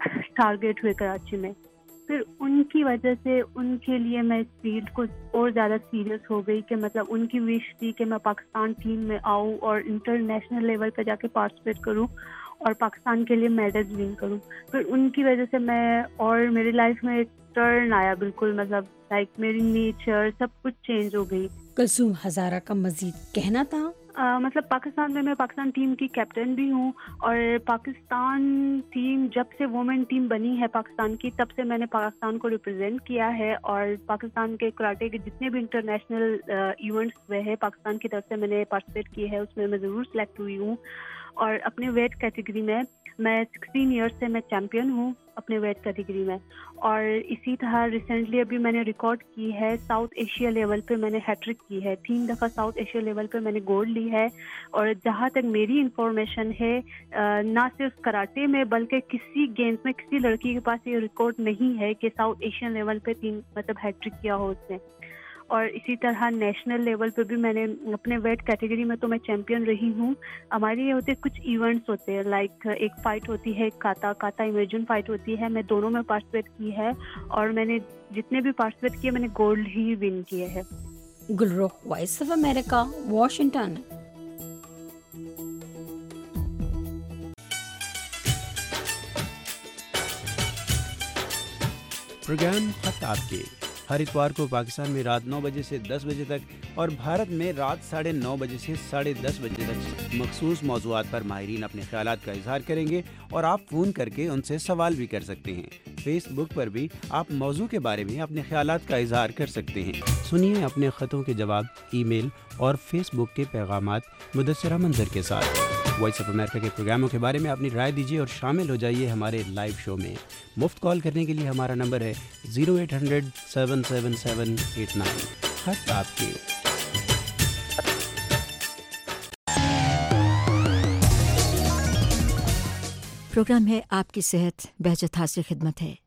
ٹارگیٹ ہوئے کراچی میں۔ پھر ان کی وجہ سے ان کے لیے میں اس فیلڈ کو اور زیادہ سیریس ہو گئی کہ مطلب ان کی وش تھی کہ میں پاکستان ٹیم میں آؤں اور انٹرنیشنل لیول پہ جا کے پارٹیسپیٹ کروں اور پاکستان کے لیے میڈلز ون کروں۔ پھر ان کی وجہ سے میں اور میری لائف میں ایک ٹرن آیا، بالکل مطلب لائک میری نیچر سب کچھ چینج ہو گئی۔ کلثوم ہزارہ کا مزید کہنا تھا Uh, مطلب پاکستان میں میں پاکستان ٹیم کی کیپٹن بھی ہوں، اور پاکستان ٹیم جب سے وومن ٹیم بنی ہے پاکستان کی تب سے میں نے پاکستان کو ریپرزینٹ کیا ہے، اور پاکستان کے کراٹے کے جتنے بھی انٹرنیشنل ایونٹس ہوئے ہیں پاکستان کی طرف سے میں نے پارٹیسپیٹ کی ہے، اس میں میں ضرور سلیکٹ ہوئی ہوں۔ اور اپنے ویٹ کیٹیگری میں میں سکسٹین ایئرس سے میں چیمپئن ہوں اپنے ویٹ کیٹیگری میں، اور اسی طرح ریسنٹلی ابھی میں نے ریکارڈ کی ہے ساؤتھ ایشیا لیول پہ میں نے ہیٹرک کی ہے، تین دفعہ ساؤتھ ایشیا لیول پہ میں نے گولڈ لی ہے۔ اور جہاں تک میری انفارمیشن ہے نہ صرف کراٹے میں بلکہ کسی گیمز میں کسی لڑکی کے پاس یہ ریکارڈ نہیں ہے کہ ساؤتھ ایشین لیول پہ تین مطلب ہیٹرک کیا ہو اس نے۔ اور اسی طرح نیشنل لیول پہ بھی میں نے اپنے ویٹ کیٹیگری میں تو میں چیمپئن رہی ہوں۔ ہمارے یہ ہوتے کچھ ایونٹس ہوتے ہیں، لائک ایک فائٹ ہوتی ہے کاتا کاتا امیجن فائٹ ہوتی ہے، میں دونوں میں پارٹیسپیٹ کی ہے اور میں نے جتنے بھی پارٹیسپیٹ کیے میں نے گولڈ ہی ون کیے ہے۔ Gulrukh, Voice of America, Washington. Programme खत आपके हर इतवार को पाकिस्तान में रात नौ बजे से दस बजे तक और भारत में रात साढ़े नौ बजे से साढ़े दस बजे तक मखसूस मौज़ूआत पर माहिरीन अपने ख्यालात का इजहार करेंगे और आप फ़ोन करके उनसे सवाल भी कर सकते हैं। फेसबुक पर भी आप मौजू के बारे में अपने ख्यालात का इजहार कर सकते हैं। सुनिए अपने ख़तों के जवाब ईमेल और फेसबुक के पैगामात मुदस्सिरा मंजर के साथ। वॉइस ऑफ अमेरिका के प्रोग्रामों के बारे में अपनी राय दीजिए और शामिल हो जाइए हमारे लाइव शो में। मुफ्त कॉल करने के लिए हमारा नंबर है zero eight hundred seven seven seven eight nine. खत आपके। प्रोग्राम है आपकी सेहत बहजत हासिल खिदमत है।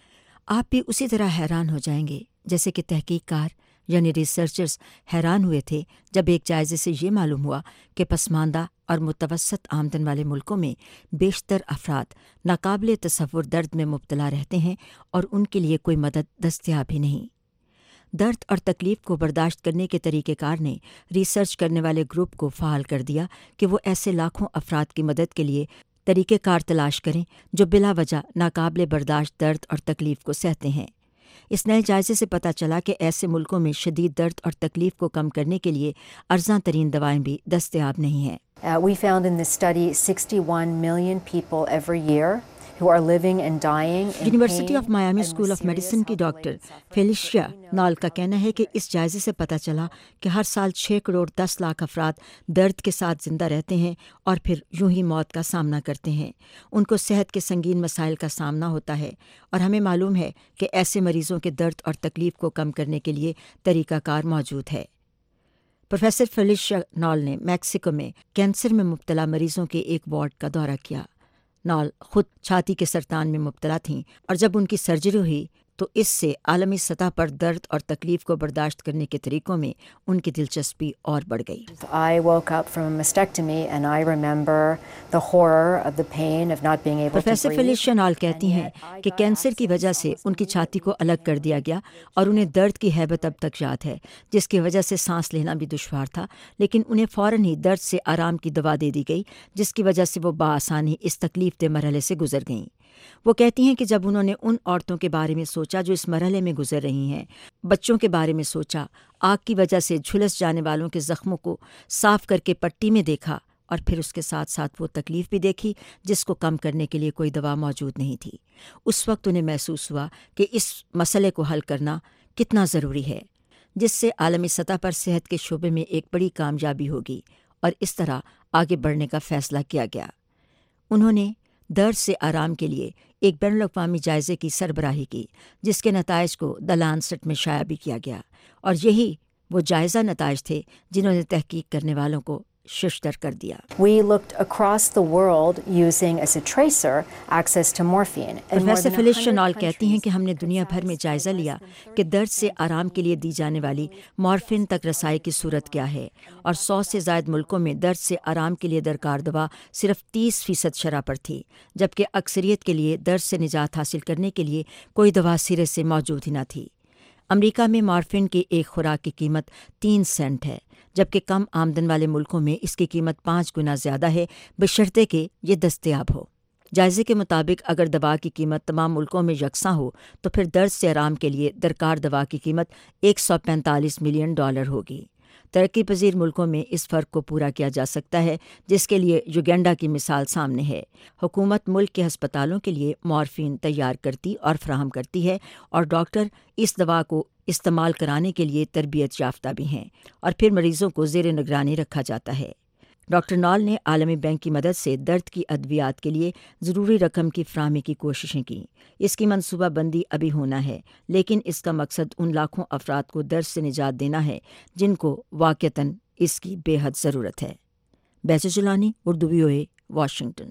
आप भी उसी तरह हैरान हो जाएंगे जैसे कि तहकीककार यानी रिसर्चर्स हैरान हुए थे जब एक जायजे से ये मालूम हुआ कि पसमानदा और मुतवसत आमदन वाले मुल्कों में बेशतर अफराद नाकाबिले तसव्वुर दर्द में मुब्तला रहते हैं और उनके लिए कोई मदद दस्तयाब ही नहीं। दर्द और तकलीफ को बर्दाश्त करने के तरीक़ेकार ने रिसर्च करने वाले ग्रुप को फ़ाल कर दिया कि वो ऐसे लाखों अफराद की मदद के लिए तरीक़ेकार तलाश करें जो बिला वजह नाकाबिले बर्दाश्त दर्द और तकलीफ़ को सहते हैं। इस नए जायजे से पता चला कि ऐसे मुल्कों में शदीद दर्द और तकलीफ को कम करने के लिए अर्ज़ां तरीन दवाएं भी दस्तयाब नहीं हैं। Uh, we found in this study sixty-one million people every year who are living and dying in university pain of Miami and school with of medicine serious की डॉक्टर unbelievable फेलिशिया नॉल का कहना है कि इस जायजे से पता चला कि हर साल छः करोड़ दस लाख अफराद दर्द के साथ जिंदा रहते हैं और फिर यूं ही मौत का सामना करते हैं। उनको सेहत के संगीन मसाइल का सामना होता है और हमें मालूम है कि ऐसे मरीजों के दर्द और तकलीफ को कम करने के लिए तरीक़ाकार मौजूद है। प्रोफेसर फेलिशिया नॉल ने मैक्सिको में कैंसर में मुब्तला मरीजों के एक वार्ड का दौरा किया। नॉल खुद छाती के सरतान में मुब्तला थीं और जब उनकी सर्जरी हुई तो इससे आलमी सतह पर दर्द और तकलीफ को बर्दाश्त करने के तरीक़ों में उनकी दिलचस्पी और बढ़ गई। I woke up from a mastectomy and I remember the horror of the pain of not being able to professor breathe. Felicia Knaul कहती हैं कि कैंसर की वजह से उनकी छाती को अलग कर दिया गया और उन्हें दर्द की हैबत अब तक याद है, जिसकी वजह से सांस लेना भी दुश्वार था, लेकिन उन्हें फ़ौरन ही दर्द से आराम की दवा दे दी गई, जिसकी वजह से वो बाआसानी इस तकलीफ दे मरहले से गुजर गईं। वो कहती हैं कि जब उन्होंने उन औरतों के बारे में सोचा जो इस मरहले में गुजर रही हैं, बच्चों के बारे में सोचा, आग की वजह से झुलस जाने वालों के ज़ख्मों को साफ करके पट्टी में देखा और फिर उसके साथ साथ वो तकलीफ़ भी देखी जिसको कम करने के लिए कोई दवा मौजूद नहीं थी। उस वक्त उन्हें महसूस हुआ कि इस मसले को हल करना कितना ज़रूरी है, जिससे आलमी सतह पर सेहत के शोबे में एक बड़ी कामयाबी होगी और इस तरह आगे बढ़ने का फ़ैसला किया गया। उन्होंने दर्द से आराम के लिए एक बैनुल अक़वामी जायज़े की सरबराही की, जिसके नताइज को द लांसेट में शाया भी किया गया, और यही वो जायज़ा नताइज थे जिन्होंने तहकीक करने वालों को शिश्तर कर दिया। We looked across the world using as a tracer access to morphine. In more professor than Felicia one Knaul hundred कहती हैं कि हमने दुनिया भर में जायज़ा लिया कि दर्द से आराम के लिए दी जाने वाली मॉर्फिन तक रसाई की सूरत क्या है, और सौ से ज़ायद मुल्कों में दर्द से आराम के लिए दरकार दवा सिर्फ तीस फीसद शरह पर थी, जबकि अक्सरियत के लिए दर्द से निजात हासिल करने के लिए कोई दवा सिरे से मौजूद ही न थी। अमरीका में मॉर्फिन की एक खुराक की कीमत तीन सेंट है, जबकि कम आमदन वाले मुल्कों में इसकी कीमत पाँच गुना ज़्यादा है, बशर्ते कि ये दस्तयाब हो। जायज़े के मुताबिक अगर दवा की कीमत तमाम मुल्कों में यकसा हो तो फिर दर्द से आराम के लिए दरकार दवा की कीमत एक सौ पैंतालीस मिलियन डॉलर होगी। तरक्की पजीर मुल्कों में इस फ़र्क को पूरा किया जा सकता है, जिसके लिए युगांडा की मिसाल सामने है। हुकूमत मुल्क के हस्पतालों के लिए मॉर्फिन तैयार करती और फराहम करती है और डॉक्टर इस दवा को इस्तेमाल कराने के लिए तरबियत याफ्ता भी हैं और फिर मरीज़ों को ज़ेर निगरानी रखा जाता है। डॉक्टर नॉल ने आलमी बैंक की मदद से दर्द की अद्वियात के लिए ज़रूरी रकम की फ़राहमी की कोशिशें की। इसकी मनसूबा बंदी अभी होना है, लेकिन इसका मकसद उन लाखों अफराद को दर्द से निजात देना है जिनको वाक़तन इसकी बेहद ज़रूरत है। बैच जुलानी, उर्दू वीओए, वाशिंगटन।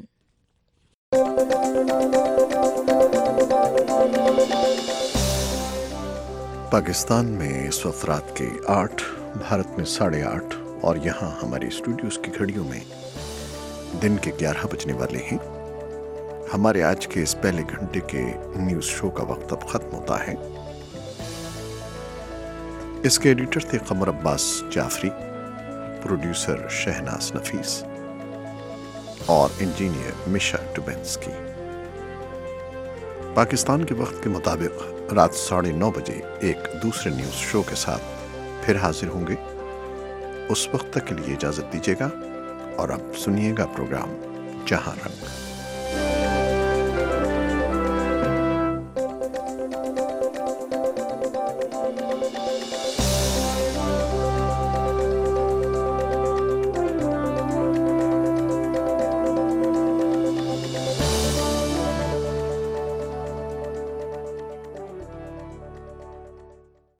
पाकिस्तान में इस वक्त रात के आठ, भारत में साढ़े आठ और यहाँ हमारी स्टूडियोज़ की घड़ियों में दिन के ग्यारह बजने वाले हैं। हमारे आज के इस पहले घंटे के न्यूज़ शो का वक्त अब ख़त्म होता है। इसके एडिटर थे कमर अब्बास जाफरी, प्रोड्यूसर शहनाज नफीस और इंजीनियर मिशा टुबेंस्की। پاکستان کے وقت کے مطابق رات ساڑھے نو بجے ایک دوسرے نیوز شو کے ساتھ پھر حاضر ہوں گے. اس وقت تک کے لیے اجازت دیجیے گا اور اب سنیے گا پروگرام جہاں رنگ.